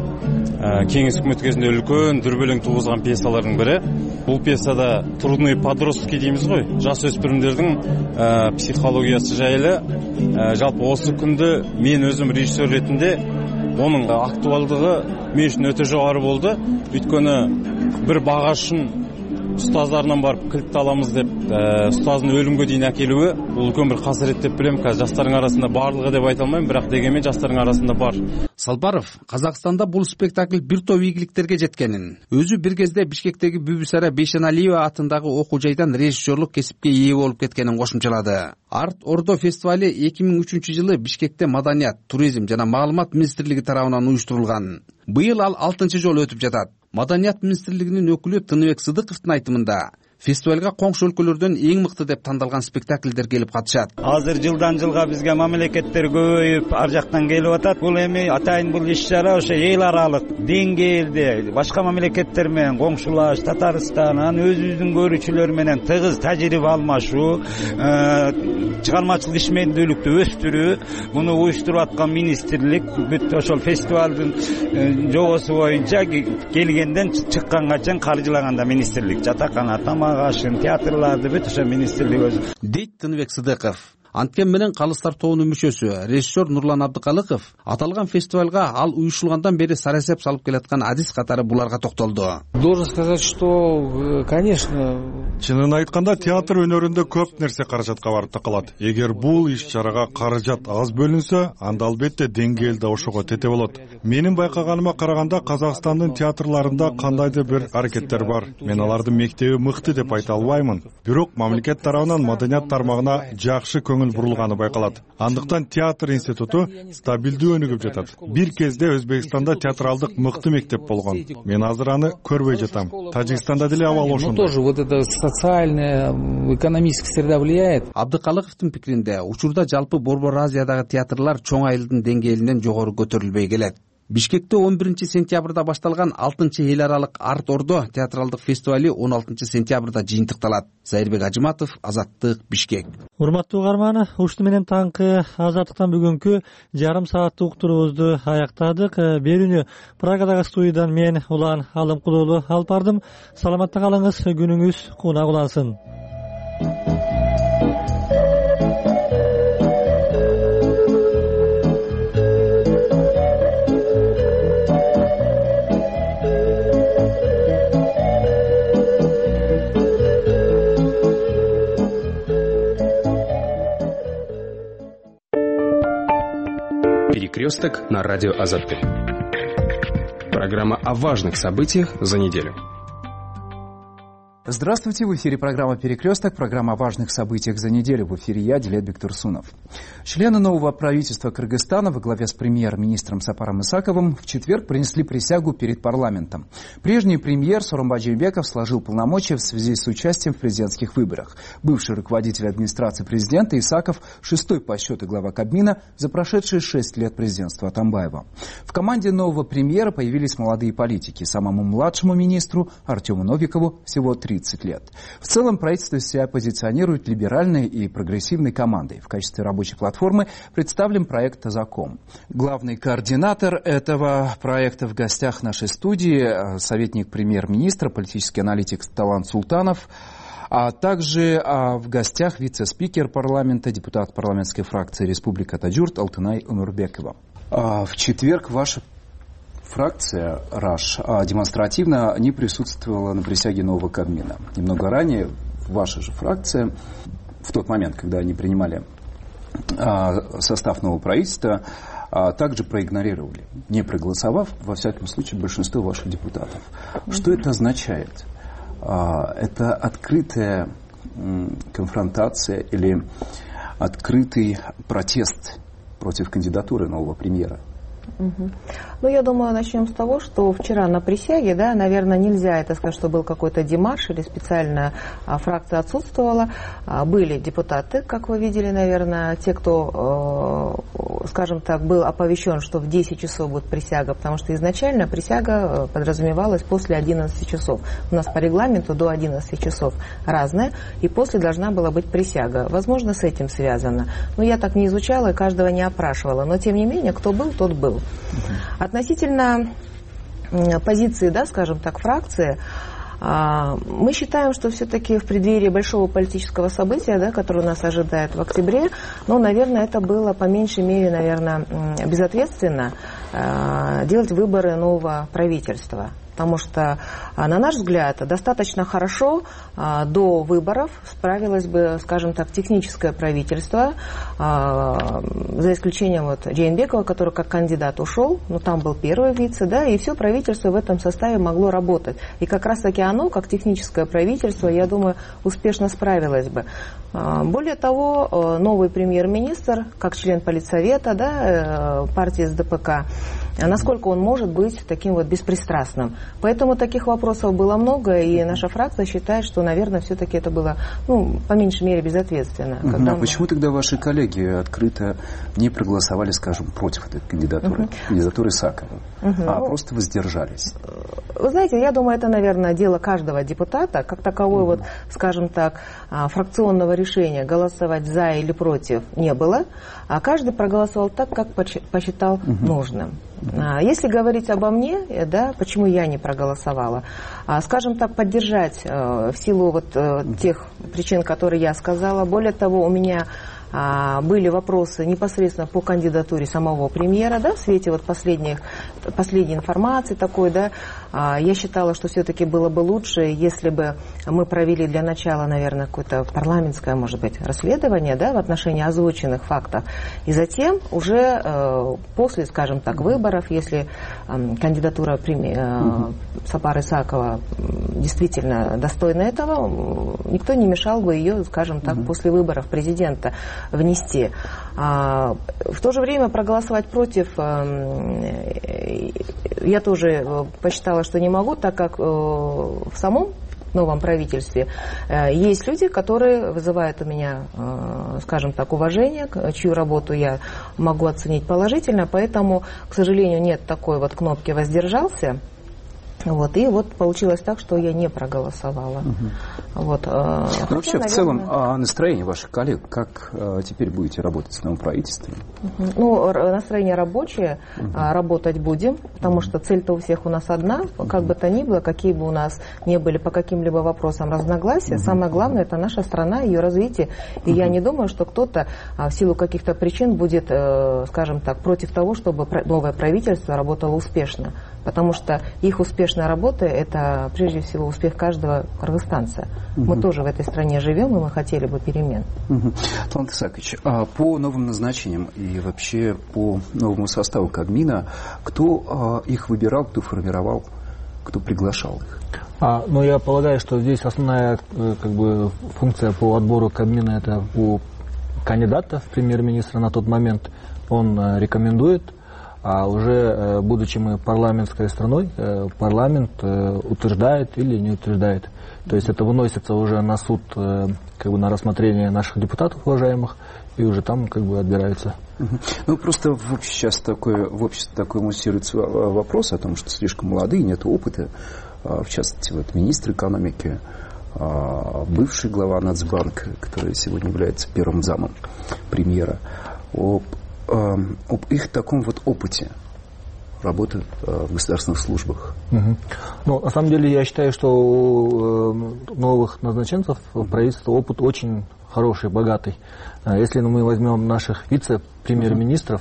кеңес үкмөтү кезинде үлкөн дүрбөлөң тугузган пьесалардын бири. Бул пьесада трудные подростки деймиз ғой, жас өспүрүмдөрдүн психологиясы жайлы. Жалпы осы күндө мен өзүм режиссер ретинде онун актуалдыгы мен үчүн өтө жогору болду. Өйткөнү бир багашын ұстаздарынан барып кілтті аламыз деп, ұстаздың өлімге дейін әкелуі, бұл үлкен бір қасірет деп білем. Қазір жастардың арасында барлығы деп айта алмаймын, бірақ дегенмен жастардың арасында бар. Салбаров Казакстанда бул спектакль бир топ ийгиликтерге жеткенин, өзү бир кезде Бишкектеги Бүбүсара Бейшеналиева атындагы окуу жайдан режиссерлук кесипке ээ болуп кеткенин кошумчалады. Арт Ордо фестивали 2003 жылы Бишкекте Маданият, Туризм жана Маалымат министрлиги тарабынан уюштурулган. Быйыл ал 6-чы жолу өтүп жатат. Маданият министрлигинин өкүлү Тыныбек Сыдыковдун айтымында фестивалга коңшу өлкөлөрдөн эң мыкты деп тандалган спектакльдер келип катышат. Азыр жылдан жылга бизге мамлекеттер көбөйүп, ар жактан келип атат. Бул эми атайын бул иш-чара ошо эл аралык деңгээлде башка мамлекеттер менен коңшулаш, Татарстан, өзүбүздүн көрүүчүлөр менен тыгыз тажрыйба алмашуу, чыгармачылык ишмердүүлүктү өстүрүү, муну уюштуруп аткан министрлик бүт ошол фестивалдын жобосу боюнча келгенден чыкканга чейин каржылаганда министрлик жатакана агашын театрларды бүт ошо министрлик өзү дейт Тыныбек Сыдыков. Анткен менен калыстар тобунун мүчөсү режиссер Нурлан Абдыкалыков аталган фестивалга ал уюшулгандан бери сарасеп салып келаткан адис катары буларга токтолду. Должен сказать, что, конечно, чынын айтканда театр өнөрүндө көп нерсе каражатка барып такалат. Эгер бул иш-чарага каражат аз бөлүнсө, анда албетте деңгээл да ошого тете болот. Менин байкаганыма караганда Казакстандын театрларында кандайдыр бир аракеттер бар. Мен алардын мектеби мыкты деп айта албаймын. Бирок мамлекет тарабынан маданият тармагына жакшы көңүл бурулганы байкалат. Андыктан театр институту стабилдүү өнүгүп жатат. Бир кезде Өзбекстанда театралдык мыкты мектеп болгон. Мен азыр аны көрбөй жатам. Тажикстанда деле абал ошондой. Тоже вот это социальная, экономическая среда влияет. Абдыкалыковдун пикиринде, учурда жалпы Борбор Азиядагы театрлар чоң айылдын деңгээлинен жогору көтөрүлбөй келет. Бишкекте 11 сентябрда башталган 6 эл аралык Арт Ордо театралдык фестивали 16 сентябрда жыйынтыкталат. Зайырбек Ажыматов, Азаттык, Бишкек. Урматтуу угарман, ушуну менен таңкы Азаттыктан бүгүнкү жарым сааттык уктуруубузду аяктадык. Берүүнү Прагадагы студиядан мен Улан Алымкулуулу алып бардым. Саламатта калыңыз, күнүңүз кунак улансын. Перекресток на радио Азаттык. Программа о важных событиях за неделю. Здравствуйте, в эфире программа «Перекресток», программа о важных событиях за неделю. В эфире я, Дилет Бектурсунов. Члены нового правительства Кыргызстана во главе с премьер-министром Сапаром Исаковым в четверг принесли присягу перед парламентом. Прежний премьер Сооронбай Жээнбеков сложил полномочия в связи с участием в президентских выборах. Бывший руководитель администрации президента Исаков, шестой по счету глава Кабмина за прошедшие 6 лет президентства Атамбаева. В команде нового премьера появились молодые политики. Самому младшему министру Артему Новикову всего 30 лет. В целом правительство себя позиционирует либеральной и прогрессивной командой. В качестве рабочей платформы представлен проект «Тазаком». Главный координатор этого проекта в гостях нашей студии, советник премьер-министра, политический аналитик Талант Султанов, а также в гостях вице-спикер парламента, депутат парламентской фракции «Республика Таджурт» Алтынай Умурбекова. В четверг ваша фракция РАШ демонстративно не присутствовала на присяге нового Кабмина. Немного ранее ваша же фракция, в тот момент, когда они принимали состав нового правительства, также проигнорировали, не проголосовав, во всяком случае, большинство ваших депутатов. Что это означает? Это открытая конфронтация или открытый протест против кандидатуры нового премьера? Ну, я думаю, начнем с того, что вчера на присяге, да, наверное, нельзя это сказать, что был какой-то демарш или специальная фракция отсутствовала. Были депутаты, как вы видели, наверное, те, кто, скажем так, был оповещен, что в 10 часов будет присяга, потому что изначально присяга подразумевалась после 11 часов. У нас по регламенту до 11 часов разное, и после должна была быть присяга. Возможно, с этим связано. Но я так не изучала и каждого не опрашивала. Но, тем не менее, кто был, тот был. Относительно позиции, да, скажем так, фракции, мы считаем, что все-таки в преддверии большого политического события, да, которое нас ожидает в октябре, ну, наверное, это было по меньшей мере, наверное, безответственно делать выборы нового правительства. Потому что, на наш взгляд, достаточно хорошо до выборов справилось бы, скажем так, техническое правительство, за исключением вот Жээнбекова, который как кандидат ушел, но там был первый вице, да, и все правительство в этом составе могло работать. И как раз-таки оно, как техническое правительство, я думаю, успешно справилось бы. Более того, новый премьер-министр, как член Политсовета, да, партии СДПК, насколько он может быть таким вот беспристрастным. Поэтому таких вопросов было много, и наша фракция считает, что, наверное, все-таки это было, ну, по меньшей мере, безответственно. Почему тогда ваши коллеги открыто не проголосовали, скажем, против этой кандидатуры, кандидатуры Исакова, а просто воздержались? Вы знаете, я думаю, это, наверное, дело каждого депутата, как таковой, вот, скажем так, фракционного решения голосовать за или против не было, а каждый проголосовал так, как посчитал нужным. Если говорить обо мне, да, почему я не проголосовала, скажем так, поддержать в силу вот тех причин, которые я сказала. Более того, у меня были вопросы непосредственно по кандидатуре самого премьера, да, в свете вот последней информации такой, да, я считала, что все-таки было бы лучше, если бы мы провели для начала, наверное, какое-то парламентское, может быть, расследование, да, в отношении озвученных фактов, и затем уже после, скажем так, выборов, если кандидатура Сапара Исакова действительно достойна этого, никто не мешал бы ее, скажем так, после выборов президента внести. В то же время проголосовать против я тоже посчитала, что не могу, так как в самом новом правительстве, есть люди, которые вызывают у меня, скажем так, уважение, чью работу я могу оценить положительно, поэтому, к сожалению, нет такой вот кнопки «воздержался». Вот, и вот получилось так, что я не проголосовала. Вот, вообще, в целом, настроение ваших коллег, как теперь будете работать с новым правительством? Ну, настроение рабочее, работать будем, потому что цель-то у всех у нас одна, как бы то ни было, какие бы у нас не были по каким-либо вопросам разногласия, самое главное, это наша страна, ее развитие, и я не думаю, что кто-то в силу каких-то причин будет, скажем так, против того, чтобы новое правительство работало успешно, потому что их успешная работа – это прежде всего успех каждого кыргызстанца. Мы тоже в этой стране живем, и мы хотели бы перемен. Талант Исаакович, по новым назначениям и вообще по новому составу Кабмина, кто их выбирал, кто формировал, кто приглашал их? Ну, я полагаю, что здесь основная функция по отбору Кабмина – это у кандидата в премьер-министра на тот момент. Он рекомендует. А уже, будучи мы парламентской страной, парламент утверждает или не утверждает. То есть это выносится уже на суд, на рассмотрение наших депутатов уважаемых, и уже там отбирается. Ну, просто сейчас в обществе такой муссируется вопрос о том, что слишком молодые, нет опыта. В частности, министр экономики, бывший глава Нацбанка, который сегодня является первым замом премьера, об их таком опыте работы в государственных службах. Ну, на самом деле, я считаю, что у новых назначенцев правительства опыт очень хороший, богатый. Если мы возьмем наших вице-премьер-министров,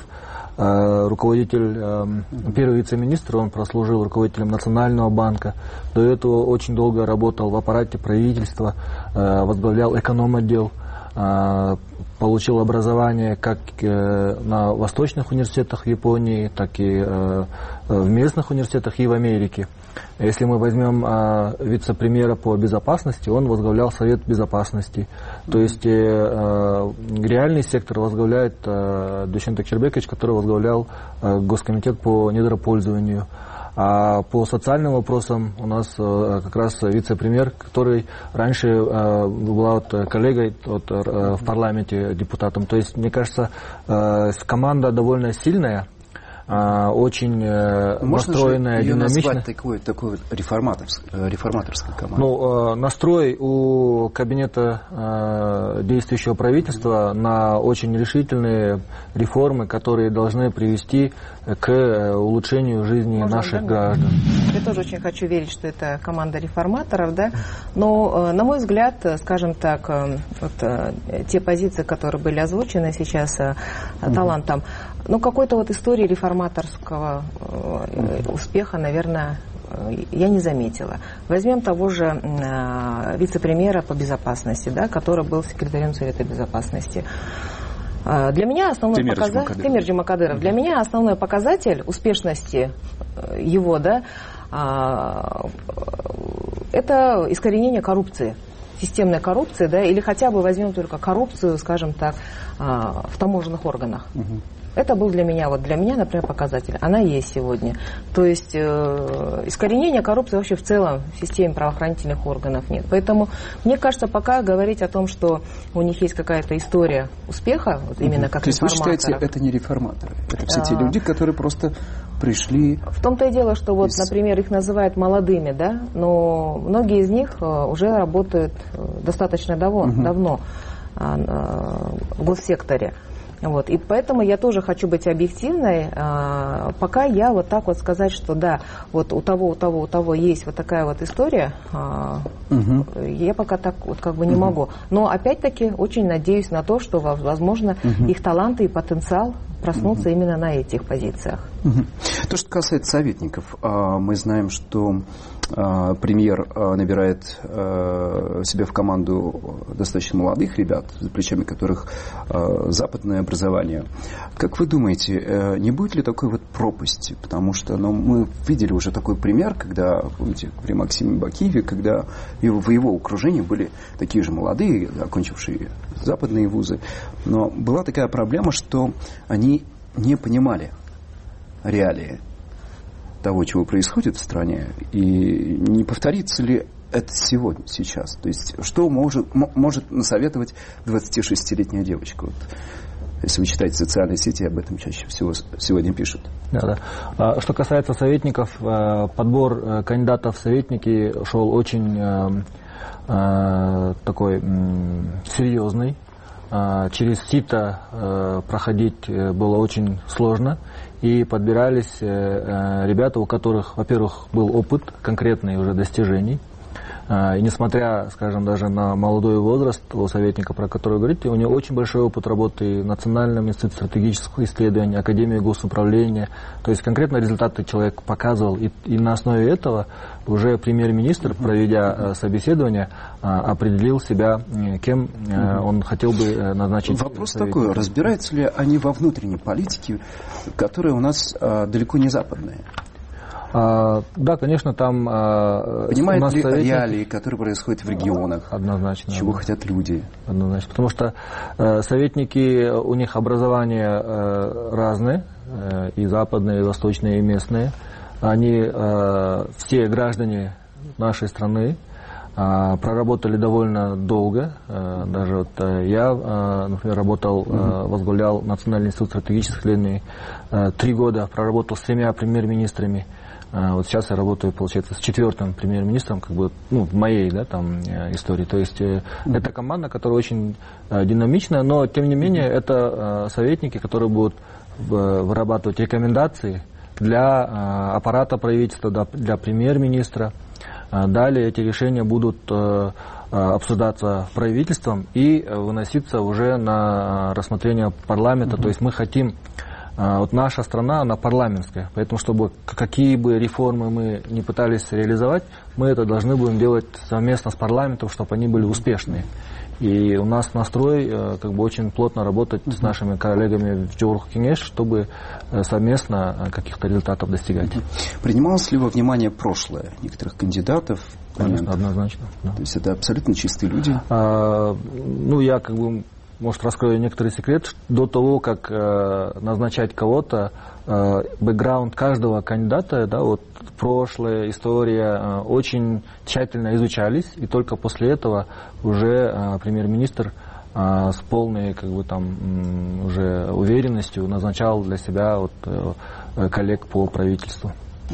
первый вице-министр, он прослужил руководителем Национального банка, до этого очень долго работал в аппарате правительства, возглавлял эконом-отдел, получил образование как на восточных университетах в Японии, так и в местных университетах и в Америке. Если мы возьмем вице-премьера по безопасности, он возглавлял Совет Безопасности. То есть реальный сектор возглавляет Душен Текчербекович, который возглавлял Госкомитет по недропользованию. А по социальным вопросам у нас как раз вице-премьер, который раньше была коллегой в парламенте депутатом. То есть, мне кажется, команда довольно сильная, очень настроенная, динамичная. Можно назвать такой реформаторской командой? Ну, настрой у кабинета действующего правительства на очень решительные реформы, которые должны привести к улучшению жизни наших граждан. Я тоже очень хочу верить, что это команда реформаторов, да. Но, на мой взгляд, скажем так, те позиции, которые были озвучены сейчас талантом, какой-то истории реформаторского успеха, наверное, я не заметила. Возьмем того же вице-премьера по безопасности, да, который был секретарем Совета Безопасности. Для меня основной показатель Темир Джумакадыров. Для меня основной показатель успешности его, да, это искоренение коррупции, системной коррупции, да, или хотя бы возьмем только коррупцию, скажем так, в таможенных органах. Это был для меня, например, показатель. Она есть сегодня. То есть искоренения коррупции вообще в целом в системе правоохранительных органов нет. Поэтому, мне кажется, пока говорить о том, что у них есть какая-то история успеха, именно как реформаторов. То есть вы считаете, это не реформаторы? Это все те люди, которые просто пришли... В том-то и дело, что например, их называют молодыми, да, но многие из них уже работают достаточно давно в госсекторе. И поэтому я тоже хочу быть объективной, пока я сказать, что да, у того есть такая история, я пока так не могу. Но опять-таки очень надеюсь на то, что, возможно, их таланты и потенциал проснутся именно на этих позициях. То, что касается советников, мы знаем, что премьер набирает себе в команду достаточно молодых ребят, за плечами которых западное образование. Как вы думаете, не будет ли такой пропасти? Потому что мы видели уже такой пример, когда, помните, при Максиме Бакиеве, когда в его окружении были такие же молодые, окончившие западные вузы. Но была такая проблема, что они не понимали реалии того, чего происходит в стране, и не повторится ли это сегодня, сейчас? То есть что может насоветовать 26-летняя девочка? Вот, если вы читаете социальные сети, об этом чаще всего сегодня пишут. Да. Что касается советников, подбор кандидатов в советники шел очень такой серьезный. Через сито проходить было очень сложно. И подбирались ребята, у которых, во-первых, был опыт, конкретные уже достижений. И несмотря, скажем, даже на молодой возраст у советника, про который вы говорите, у него очень большой опыт работы в Национальном институте стратегических исследований, Академии госуправления. То есть конкретно результаты человек показывал. И на основе этого уже премьер-министр, проведя собеседование, определил себя, кем он хотел бы назначить. Вопрос такой, разбираются ли они во внутренней политике, которая у нас далеко не западная? Да, конечно, там... Понимают ли реалии, которые происходят в регионах? Однозначно. Чего хотят люди? Однозначно. Потому что советники, у них образование разное, и западные, и восточные, и местные. Они все граждане нашей страны, проработали довольно долго. Даже вот я, например, работал, возглавлял Национальный институт стратегических исследований. 3 года проработал с 3 премьер-министрами. Вот сейчас я работаю, получается, с 4-м премьер-министром, как бы, в моей, там истории. То есть это команда, которая очень динамичная, но тем не менее это советники, которые будут вырабатывать рекомендации для аппарата правительства, для премьер-министра. Далее эти решения будут обсуждаться правительством и выноситься уже на рассмотрение парламента. То есть мы хотим, вот наша страна, она парламентская, поэтому чтобы какие бы реформы мы не пытались реализовать, мы это должны будем делать совместно с парламентом, чтобы они были успешные. И у нас настрой очень плотно работать с нашими коллегами в Джоурх Кенеш, чтобы совместно каких-то результатов достигать. Принималось ли во внимание прошлое некоторых кандидатов? Конечно, однозначно. Да. То есть это абсолютно чистые люди? Я может, раскрою некоторый секрет. До того, как назначать кого-то, бэкграунд каждого кандидата, прошлое, история очень тщательно изучались, и только после этого уже премьер-министр с полной уже уверенностью назначал для себя коллег по правительству.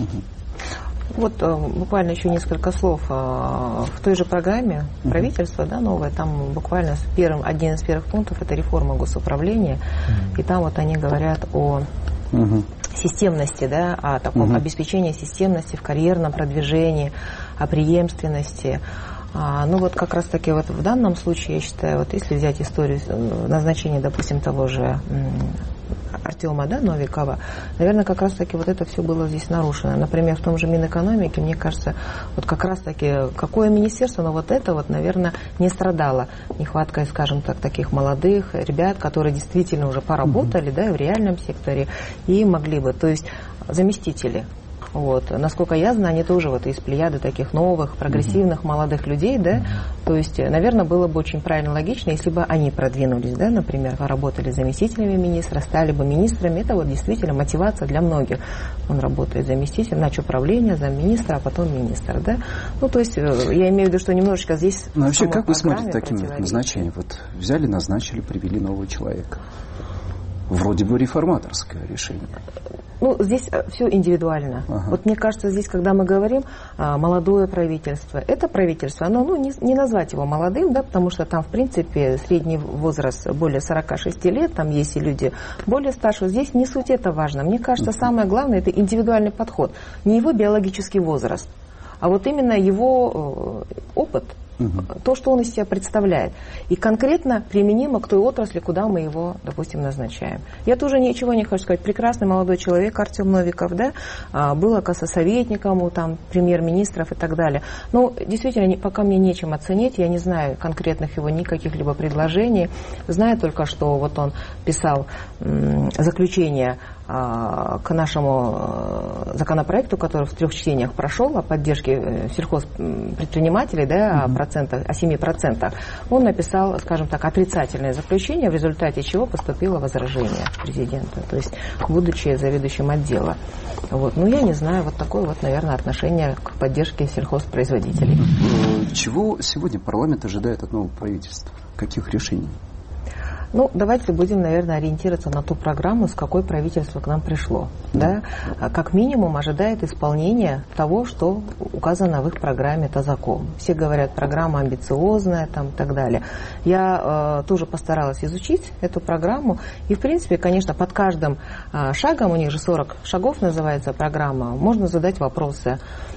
Вот буквально еще несколько слов. В той же программе правительства, новое, там буквально один из первых пунктов это реформа госуправления, и там они говорят о системности, о таком обеспечении системности в карьерном продвижении, о преемственности. Как раз таки в данном случае, я считаю, если взять историю назначения, допустим, того же Артема Новикова, наверное, как раз таки это все было здесь нарушено. Например, в том же Минэкономике, мне кажется, как раз таки, какое министерство, но это, наверное, не страдало нехваткой, скажем так, таких молодых ребят, которые действительно уже поработали, в реальном секторе, и могли бы, то есть заместители. Насколько я знаю, они тоже из плеяды таких новых, прогрессивных, молодых людей, то есть, наверное, было бы очень правильно, логично, если бы они продвинулись, например, работали заместителями министра, стали бы министрами, это действительно мотивация для многих. Он работает заместителем, начуправления, замминистра, а потом министр, то есть, я имею в виду, что немножечко здесь... вообще, как вы смотрите таким назначением? Взяли, назначили, привели нового человека. Вроде бы реформаторское решение. Здесь все индивидуально. Мне кажется, здесь, когда мы говорим молодое правительство, это правительство, оно не назвать его молодым, потому что там, в принципе, средний возраст более 46 лет, там есть и люди более старшие. Здесь не суть это важно. Мне кажется, самое главное, это индивидуальный подход. Не его биологический возраст, а именно его опыт. То, что он из себя представляет. И конкретно применимо к той отрасли, куда мы его, допустим, назначаем. Я тоже ничего не хочу сказать. Прекрасный молодой человек Артем Новиков, был, оказывается, советником у премьер-министров и так далее. Но действительно, пока мне нечем оценить, я не знаю конкретных его никаких либо предложений. Знаю только, что он писал заключение к нашему законопроекту, который в 3 чтениях прошел, о поддержке сельхозпредпринимателей, да, о 7%, он написал, скажем так, отрицательное заключение, в результате чего поступило возражение президента, то есть будучи заведующим отдела. Вот. Ну, я не знаю, вот такое вот, наверное, отношение к поддержке сельхозпроизводителей. Чего сегодня парламент ожидает от нового правительства? Каких решений? Ну, давайте будем, наверное, ориентироваться на ту программу, с какой правительство к нам пришло. Да? Как минимум ожидает исполнения того, что указано в их программе «Тазаком». Все говорят, программа амбициозная там, и так далее. Я тоже постаралась изучить эту программу. И, в принципе, конечно, под каждым шагом, у них же 40 шагов называется программа, можно задать вопросы.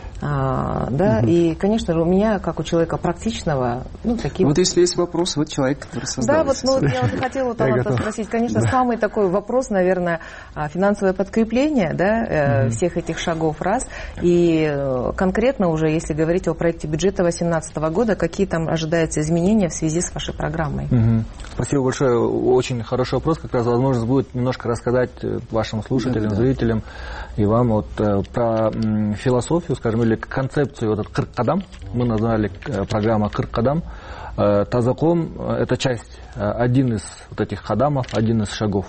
Да, и, конечно же, у меня, как у человека практичного, ну, такие... Вот если есть вопрос, вот человек, который создал. Да, вот, ну, я вот хотела спросить, конечно, самый такой вопрос, наверное, финансовое подкрепление, да, всех этих шагов, раз, и конкретно уже, если говорить о проекте бюджета 2018 года, какие там ожидаются изменения в связи с вашей программой? Спасибо большое, очень хороший вопрос, как раз возможность будет немножко рассказать вашим слушателям, зрителям и вам вот про философию, скажем, или концепцию вот этот Кырк-Кадам, мы назвали программа Кырк-Кадам. Тазаком – это часть, один из вот этих кадамов, один из шагов.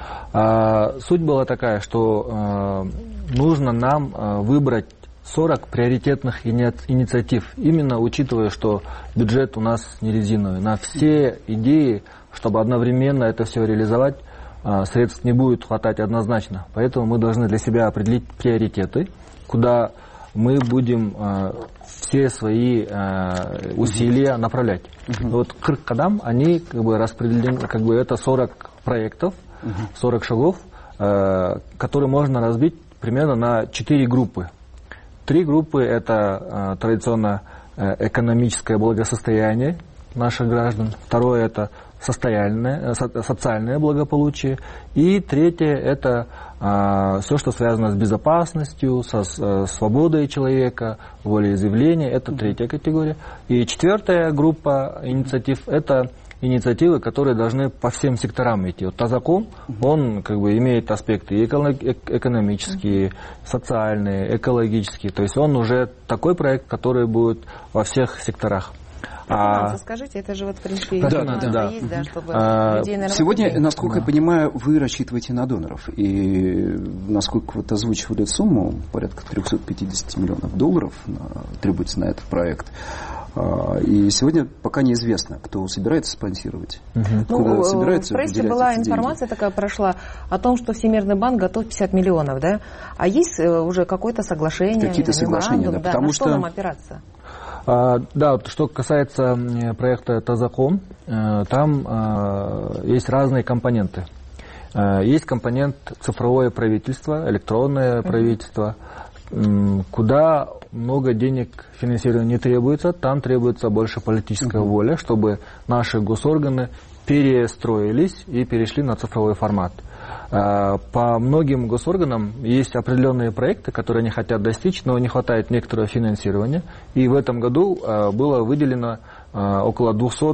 Суть была такая, что нужно нам выбрать 40 приоритетных инициатив, именно учитывая, что бюджет у нас не резиновый. На все идеи, чтобы одновременно это все реализовать, средств не будет хватать однозначно. Поэтому мы должны для себя определить приоритеты, куда мы будем все свои усилия направлять. Вот Кырк-Кадам, они как бы распределены, как бы это 40 проектов, 40 шагов, которые можно разбить примерно на 4 группы. 3 группы – это традиционно экономическое благосостояние наших граждан. Второе – это социальное благополучие. И третье – это все, что связано с безопасностью, со свободой человека, волеизъявления. Это третья категория. И четвертая группа инициатив – это инициативы, которые должны по всем секторам идти. Вот Тазаком, он как бы имеет аспекты экономические, социальные, экологические. То есть он уже такой проект, который будет во всех секторах. Скажите, это же вот в принципе есть, да, чтобы людей, наверное, сегодня, насколько я понимаю, вы рассчитываете на доноров. И насколько вот озвучивали сумму, порядка $350 миллионов требуется на этот проект. И сегодня пока неизвестно, кто собирается спонсировать. Ну, в прессе была информация такая прошла о том, что Всемирный банк готов 50 миллионов, да? А есть уже какое-то соглашение? Какие-то соглашения, да, потому на что нам опираться? Да, вот что касается проекта Тазаком, там есть разные компоненты. Есть компонент цифровое правительство, электронное правительство, куда много денег финансирования не требуется, там требуется больше политическая воля, чтобы наши госорганы перестроились и перешли на цифровой формат. По многим госорганам есть определенные проекты, которые они хотят достичь, но не хватает некоторого финансирования. И в этом году было выделено около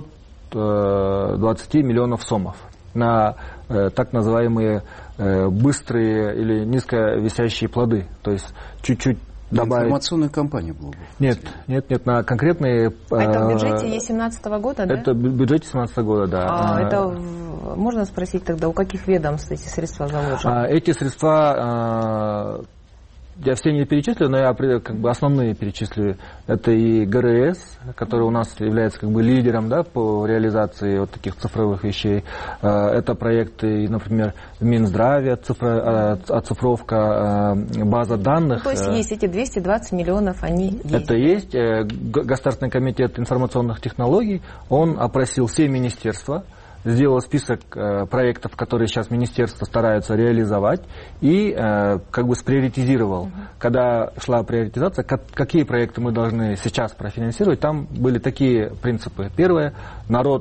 220 миллионов сомов на так называемые быстрые или низковисящие плоды. То есть чуть-чуть добавить... Информационную кампанию было бы? Нет, на конкретные... это в бюджете 2017 года, да? Это в бюджете 2017 года, да. Это можно спросить тогда, у каких ведомств эти средства заложены? Эти средства... Я все не перечислю, но я как бы основные перечислю. Это и ГРС, который у нас является как бы лидером, да, по реализации вот таких цифровых вещей. Это проекты, например, Минздравия, оцифровка база данных. То есть есть эти 220 миллионов, они есть? Это есть. Государственный комитет информационных технологий, он опросил все министерства, сделал список проектов, которые сейчас министерства стараются реализовать, и как бы сприоритизировал. Когда шла приоритизация, какие проекты мы должны сейчас профинансировать, там были такие принципы. Первое, народ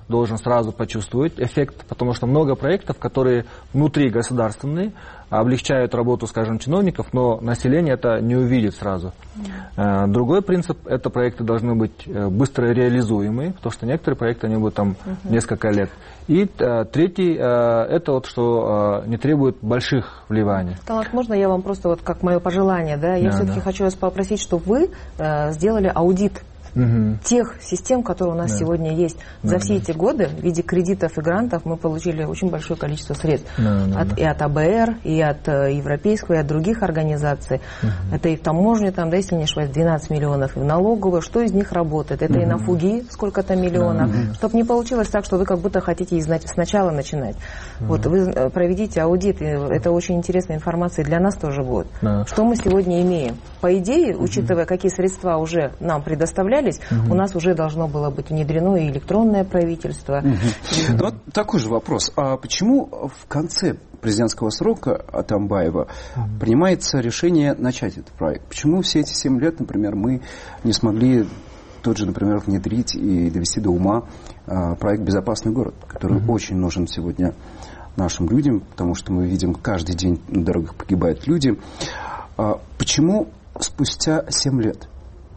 должен сразу почувствовать эффект, потому что много проектов, которые внутри государственные, облегчают работу, скажем, чиновников, но население это не увидит сразу. Другой принцип, это проекты должны быть быстро реализуемые, потому что некоторые проекты, они будут там несколько лет. И третий, это вот, что не требует больших вливаний. Талант, можно я вам просто вот как мое пожелание, да? Я все-таки хочу вас попросить, чтобы вы сделали аудит тех систем, которые у нас сегодня есть. За все эти годы в виде кредитов и грантов мы получили очень большое количество средств. И от АБР, и от европейского, и от других организаций. Это и в таможне, там, да, если не ошибаюсь, 12 миллионов, и в налоговую. Что из них работает? Это и на ФУГИ сколько-то миллионов. Чтобы не получилось так, что вы как будто хотите сначала начинать. Вот вы проведите аудит, и это очень интересная информация для нас тоже будет. Что мы сегодня имеем? По идее, учитывая, какие средства уже нам предоставляли, у нас уже должно было быть внедрено и электронное правительство. Вот такой же вопрос. А почему в конце президентского срока Атамбаева принимается решение начать этот проект? Почему все эти 7 лет, например, мы не смогли тот же, например, внедрить и довести до ума проект «Безопасный город», который очень нужен сегодня нашим людям, потому что мы видим, каждый день на дорогах погибают люди. Почему спустя 7 лет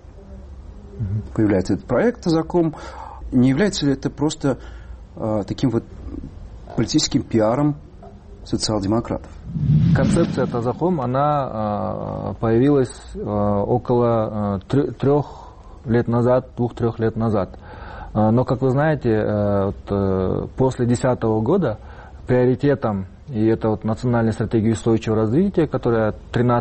появляется этот проект «Тазаком»? Не является ли это просто таким вот политическим пиаром социал-демократов? Концепция «Тазаком», она появилась около 3 лет назад, 2-3 лет назад. Но, как вы знаете, после 2010 года приоритетом, и это вот национальная стратегия устойчивого развития, которая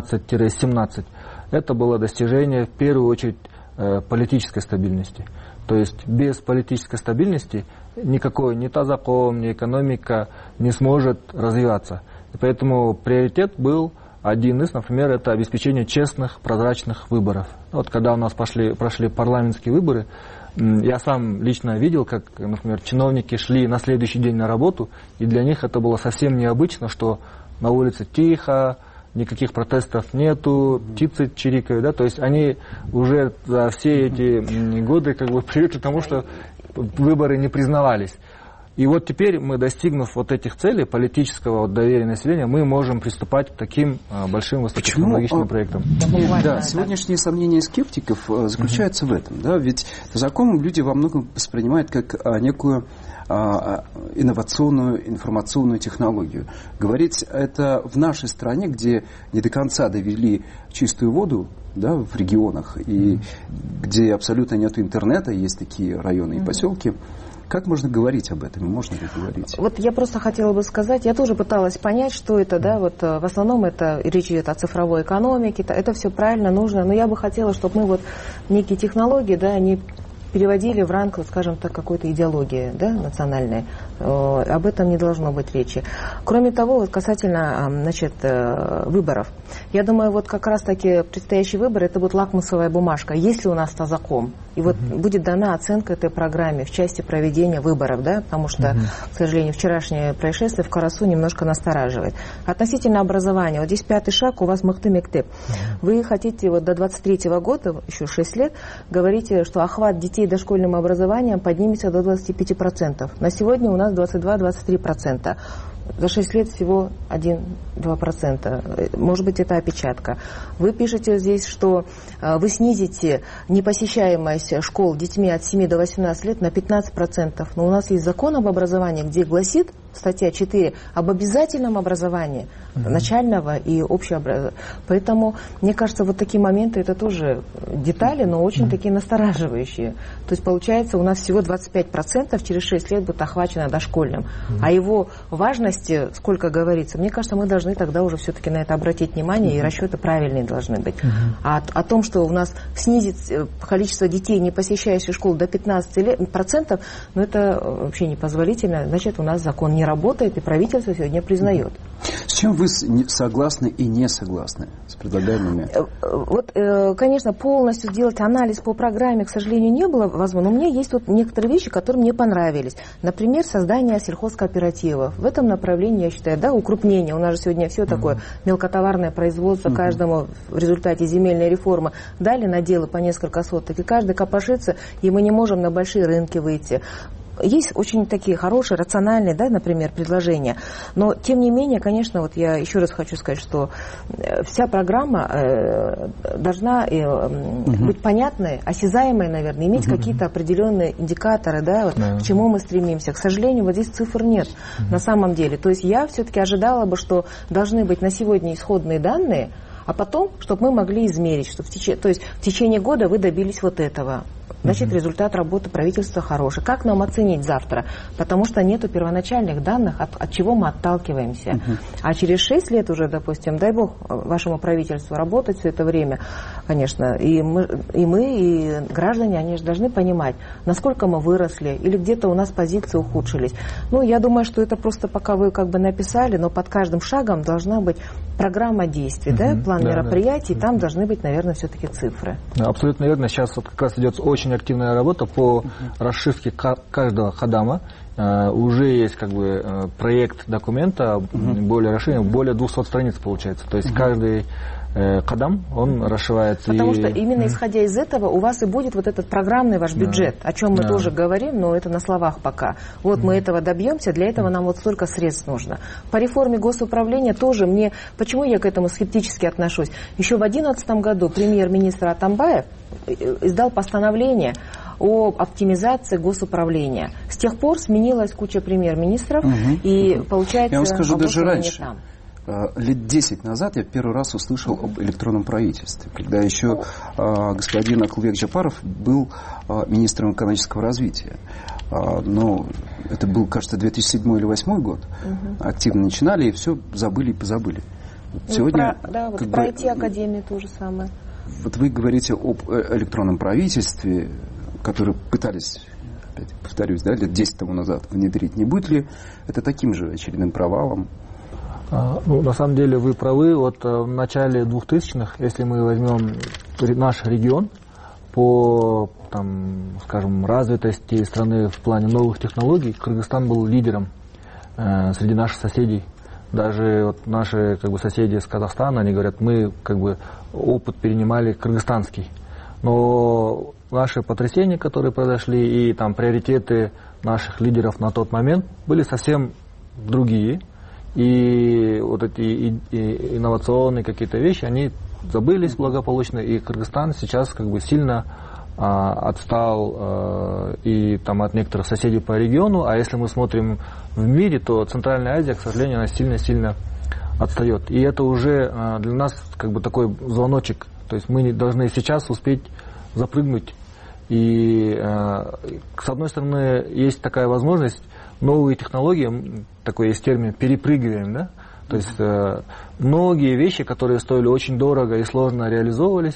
13-17, это было достижение в первую очередь политической стабильности. То есть без политической стабильности никакой ни Тазаком, ни экономика не сможет развиваться. И поэтому приоритет был один из, например, это обеспечение честных, прозрачных выборов. Вот когда у нас прошли парламентские выборы, я сам лично видел, как, например, чиновники шли на следующий день на работу, и для них это было совсем необычно, что на улице тихо, никаких протестов нету, птицы чирикают, да, то есть они уже за все эти годы как бы привыкли к тому, что выборы не признавались. И вот теперь мы, достигнув вот этих целей политического доверия населения, мы можем приступать к таким большим высокотехнологичным проектам. Да, сегодняшние сомнения скептиков заключаются в этом. Да, ведь Тазаком люди во многом воспринимают как некую инновационную информационную технологию. Говорить это в нашей стране, где не до конца довели чистую воду, да, в регионах, и где абсолютно нет интернета, есть такие районы и поселки. Как можно говорить об этом? Можно ли говорить? Вот я просто хотела бы сказать, я тоже пыталась понять, что это, да, вот в основном это речь идет о цифровой экономике, это все правильно, нужно, но я бы хотела, чтобы мы вот некие технологии, да, они переводили в ранг, скажем так, какой-то идеологии, да, национальной. Об этом не должно быть речи. Кроме того, вот касательно, значит, выборов. Я думаю, вот как раз-таки предстоящий выбор, это будет лакмусовая бумажка. Есть ли у нас Тазаком? И вот будет дана оценка этой программе в части проведения выборов, да, потому что, к сожалению, вчерашнее происшествие в Карасу немножко настораживает. Относительно образования, вот здесь 5-й шаг, у вас Мыхты-Мектеп. Вы хотите вот до 23-го года, еще 6 лет, говорите, что охват детей дошкольным образованием поднимется до 25%. На сегодня у нас 22-23%. За 6 лет всего 1-2%. Может быть, это опечатка. Вы пишете здесь, что вы снизите непосещаемость школ детьми от 7 до 18 лет на 15%. Но у нас есть закон об образовании, где гласит, статья 4, об обязательном образовании начального и общеобразовательного. Поэтому, мне кажется, вот такие моменты, это тоже детали, но очень такие настораживающие. То есть, получается, у нас всего 25% через 6 лет будет охвачено дошкольным. А его важности, сколько говорится, мне кажется, мы должны тогда уже все-таки на это обратить внимание, и расчеты правильные должны быть. А о том, что у нас снизить количество детей, не посещающих школу, до 15%, ну, это вообще непозволительно. Значит, у нас закон не работает, и правительство сегодня признает. С чем вы согласны и не согласны с предлагаемыми? Вот, конечно, полностью сделать анализ по программе, к сожалению, не было возможно. Но у меня есть тут некоторые вещи, которые мне понравились. Например, создание сельхозкооперативов. В этом направлении, я считаю, да, укрупнение. У нас же сегодня все такое мелкотоварное производство, каждому в результате земельной реформы дали наделы по несколько соток, и каждый копошится, и мы не можем на большие рынки выйти. есть очень такие хорошие, рациональные, да, например, предложения. Но, тем не менее, конечно, вот я еще раз хочу сказать, что вся программа должна быть понятной, осязаемой, наверное, иметь какие-то определенные индикаторы, да, вот, к чему мы стремимся. К сожалению, вот здесь цифр нет на самом деле. То есть я все-таки ожидала бы, что должны быть на сегодня исходные данные, а потом, чтобы мы могли измерить, что в течение года вы добились вот этого. Значит, результат работы правительства хороший. Как нам оценить завтра? Потому что нету первоначальных данных, от чего мы отталкиваемся. А через 6 лет уже, допустим, дай бог вашему правительству работать все это время, конечно, и мы, и граждане, они же должны понимать, насколько мы выросли, или где-то у нас позиции ухудшились. Ну, я думаю, что это просто пока вы как бы написали, но под каждым шагом должна быть программа действий, да, план мероприятий, там должны быть, наверное, все-таки цифры. Абсолютно верно. Сейчас вот как раз идет очень активная работа по расшивке каждого ходама. Уже есть как бы проект документа, более расширенный, более 200 страниц получается. То есть каждый кадам, он расшивается. Потому что именно исходя из этого у вас и будет вот этот программный ваш бюджет, о чем мы тоже говорим, но это на словах пока. Вот мы этого добьемся, для этого нам вот столько средств нужно. По реформе госуправления тоже почему я к этому скептически отношусь? Еще в 2011 году премьер-министр Атамбаев издал постановление о оптимизации госуправления. С тех пор сменилась куча премьер-министров, и получается... Я вам скажу, даже раньше. Там. Лет 10 назад я первый раз услышал об электронном правительстве, когда еще господин Акылбек Джапаров был министром экономического развития. Но это был, кажется, 2007 или 2008 год. Активно начинали, и все забыли и позабыли. Сегодня, про IT-академию то же самое. Вот вы говорите об электронном правительстве, которое пытались, опять повторюсь, да, лет 10 тому назад внедрить. Не будет ли это таким же очередным провалом? Ну, на самом деле вы правы. Вот в начале 2000-х, если мы возьмем наш регион по, там, скажем, развитости страны в плане новых технологий, Кыргызстан был лидером среди наших соседей. Даже вот наши как бы соседи из Казахстана, они говорят, мы как бы опыт перенимали кыргызстанский. Но наши потрясения, которые произошли, и там приоритеты наших лидеров на тот момент были совсем другие. И вот эти инновационные какие-то вещи, они забылись благополучно, и Кыргызстан сейчас как бы сильно отстал и там от некоторых соседей по региону. А если мы смотрим в мире, то Центральная Азия, к сожалению, она сильно-сильно отстает. И это уже для нас как бы такой звоночек. То есть мы должны сейчас успеть запрыгнуть. И с одной стороны есть такая возможность, новые технологии, такой есть термин, перепрыгиваем, да? То есть многие вещи, которые стоили очень дорого и сложно реализовывались,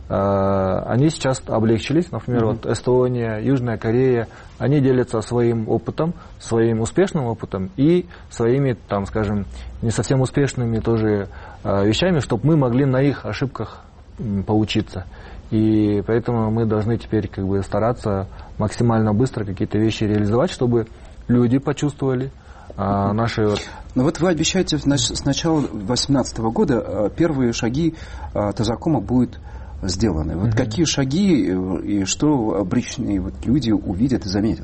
они сейчас облегчились. Например, вот Эстония, Южная Корея, они делятся своим опытом, своим успешным опытом и своими, там, скажем, не совсем успешными тоже вещами, чтобы мы могли на их ошибках поучиться. И поэтому мы должны теперь как бы стараться максимально быстро какие-то вещи реализовать, чтобы люди почувствовали наши... Ну вот вы обещаете с начала 2018 года первые шаги Тазакома будут сделаны. Вот какие шаги и что обычные вот люди увидят и заметят?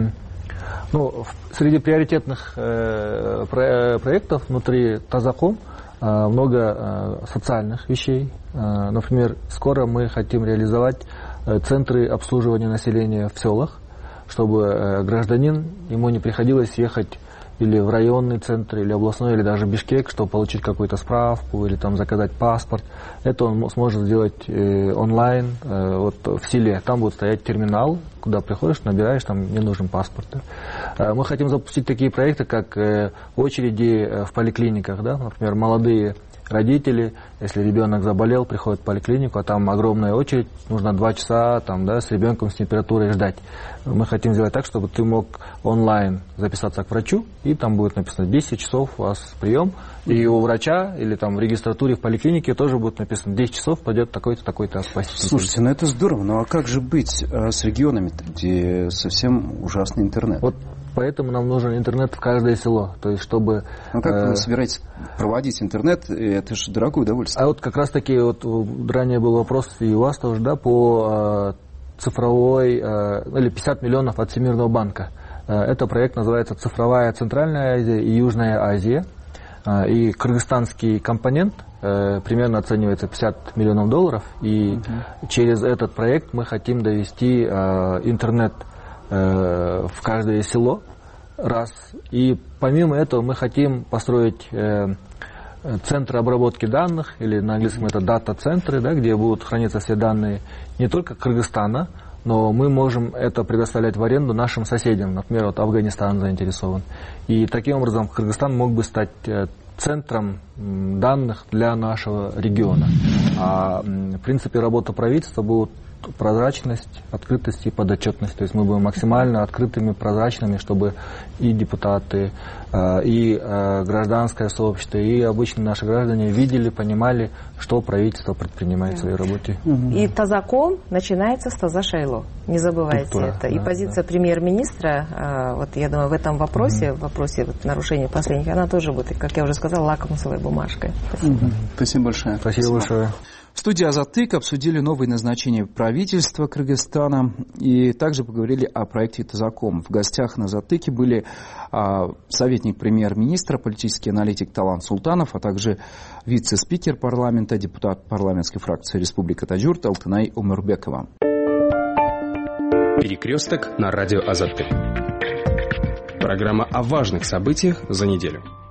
Ну, среди приоритетных проектов внутри Тазаком много социальных вещей. Например, скоро мы хотим реализовать центры обслуживания населения в селах, чтобы гражданин, ему не приходилось ехать или в районный центр, или областной, или даже Бишкек, чтобы получить какую-то справку, или там заказать паспорт. Это он сможет сделать онлайн, вот в селе. Там будет стоять терминал, куда приходишь, набираешь, там не нужен паспорт. Да. Мы хотим запустить такие проекты, как очереди в поликлиниках, да, например, молодые родители, если ребенок заболел, приходят в поликлинику, а там огромная очередь, нужно 2 часа там, да, с ребенком с температурой ждать. Мы хотим сделать так, чтобы ты мог онлайн записаться к врачу, и там будет написано 10 часов у вас прием, и у врача или там в регистратуре в поликлинике тоже будет написано 10 часов пойдет такой-то, такой-то спаситель. Слушайте, ну это здорово, ну а как же быть с регионами, где совсем ужасный интернет? Вот поэтому нам нужен интернет в каждое село, то есть чтобы... Ну как вы собираетесь проводить интернет, это же дорогое удовольствие. А вот как раз таки, вот ранее был вопрос и у вас тоже, да, по цифровой, или 50 миллионов от Всемирного банка. Это проект называется «Цифровая Центральная Азия и Южная Азия». И кыргызстанский компонент примерно оценивается $50 миллионов. И через этот проект мы хотим довести интернет в каждое село. Раз. И помимо этого мы хотим построить центры обработки данных, или на английском это дата-центры, да, где будут храниться все данные не только Кыргызстана, но мы можем это предоставлять в аренду нашим соседям. Например, вот Афганистан заинтересован. И таким образом Кыргызстан мог бы стать центром данных для нашего региона. А в принципе работа правительства будет прозрачность, открытость и подотчетность. То есть мы будем максимально открытыми, прозрачными, чтобы и депутаты, и гражданское сообщество, и обычные наши граждане видели, понимали, что правительство предпринимает в своей работе. И тазаком начинается с таза шайло. Не забывайте это. И позиция премьер-министра, вот я думаю, в этом вопросе, в вопросе вот нарушения последних, она тоже будет, как я уже сказала, лакмусовой бумажкой. Спасибо. Спасибо большое. Спасибо большое. В студии «Азаттык» обсудили новые назначения правительства Кыргызстана и также поговорили о проекте «Тазаком». В гостях на «Азаттыке» были советник премьер-министра, политический аналитик Талант Султанов, а также вице-спикер парламента, депутат парламентской фракции «Республика Таджурт» Алтынай Умурбекова. «Перекресток» на радио «Азаттык». Программа о важных событиях за неделю.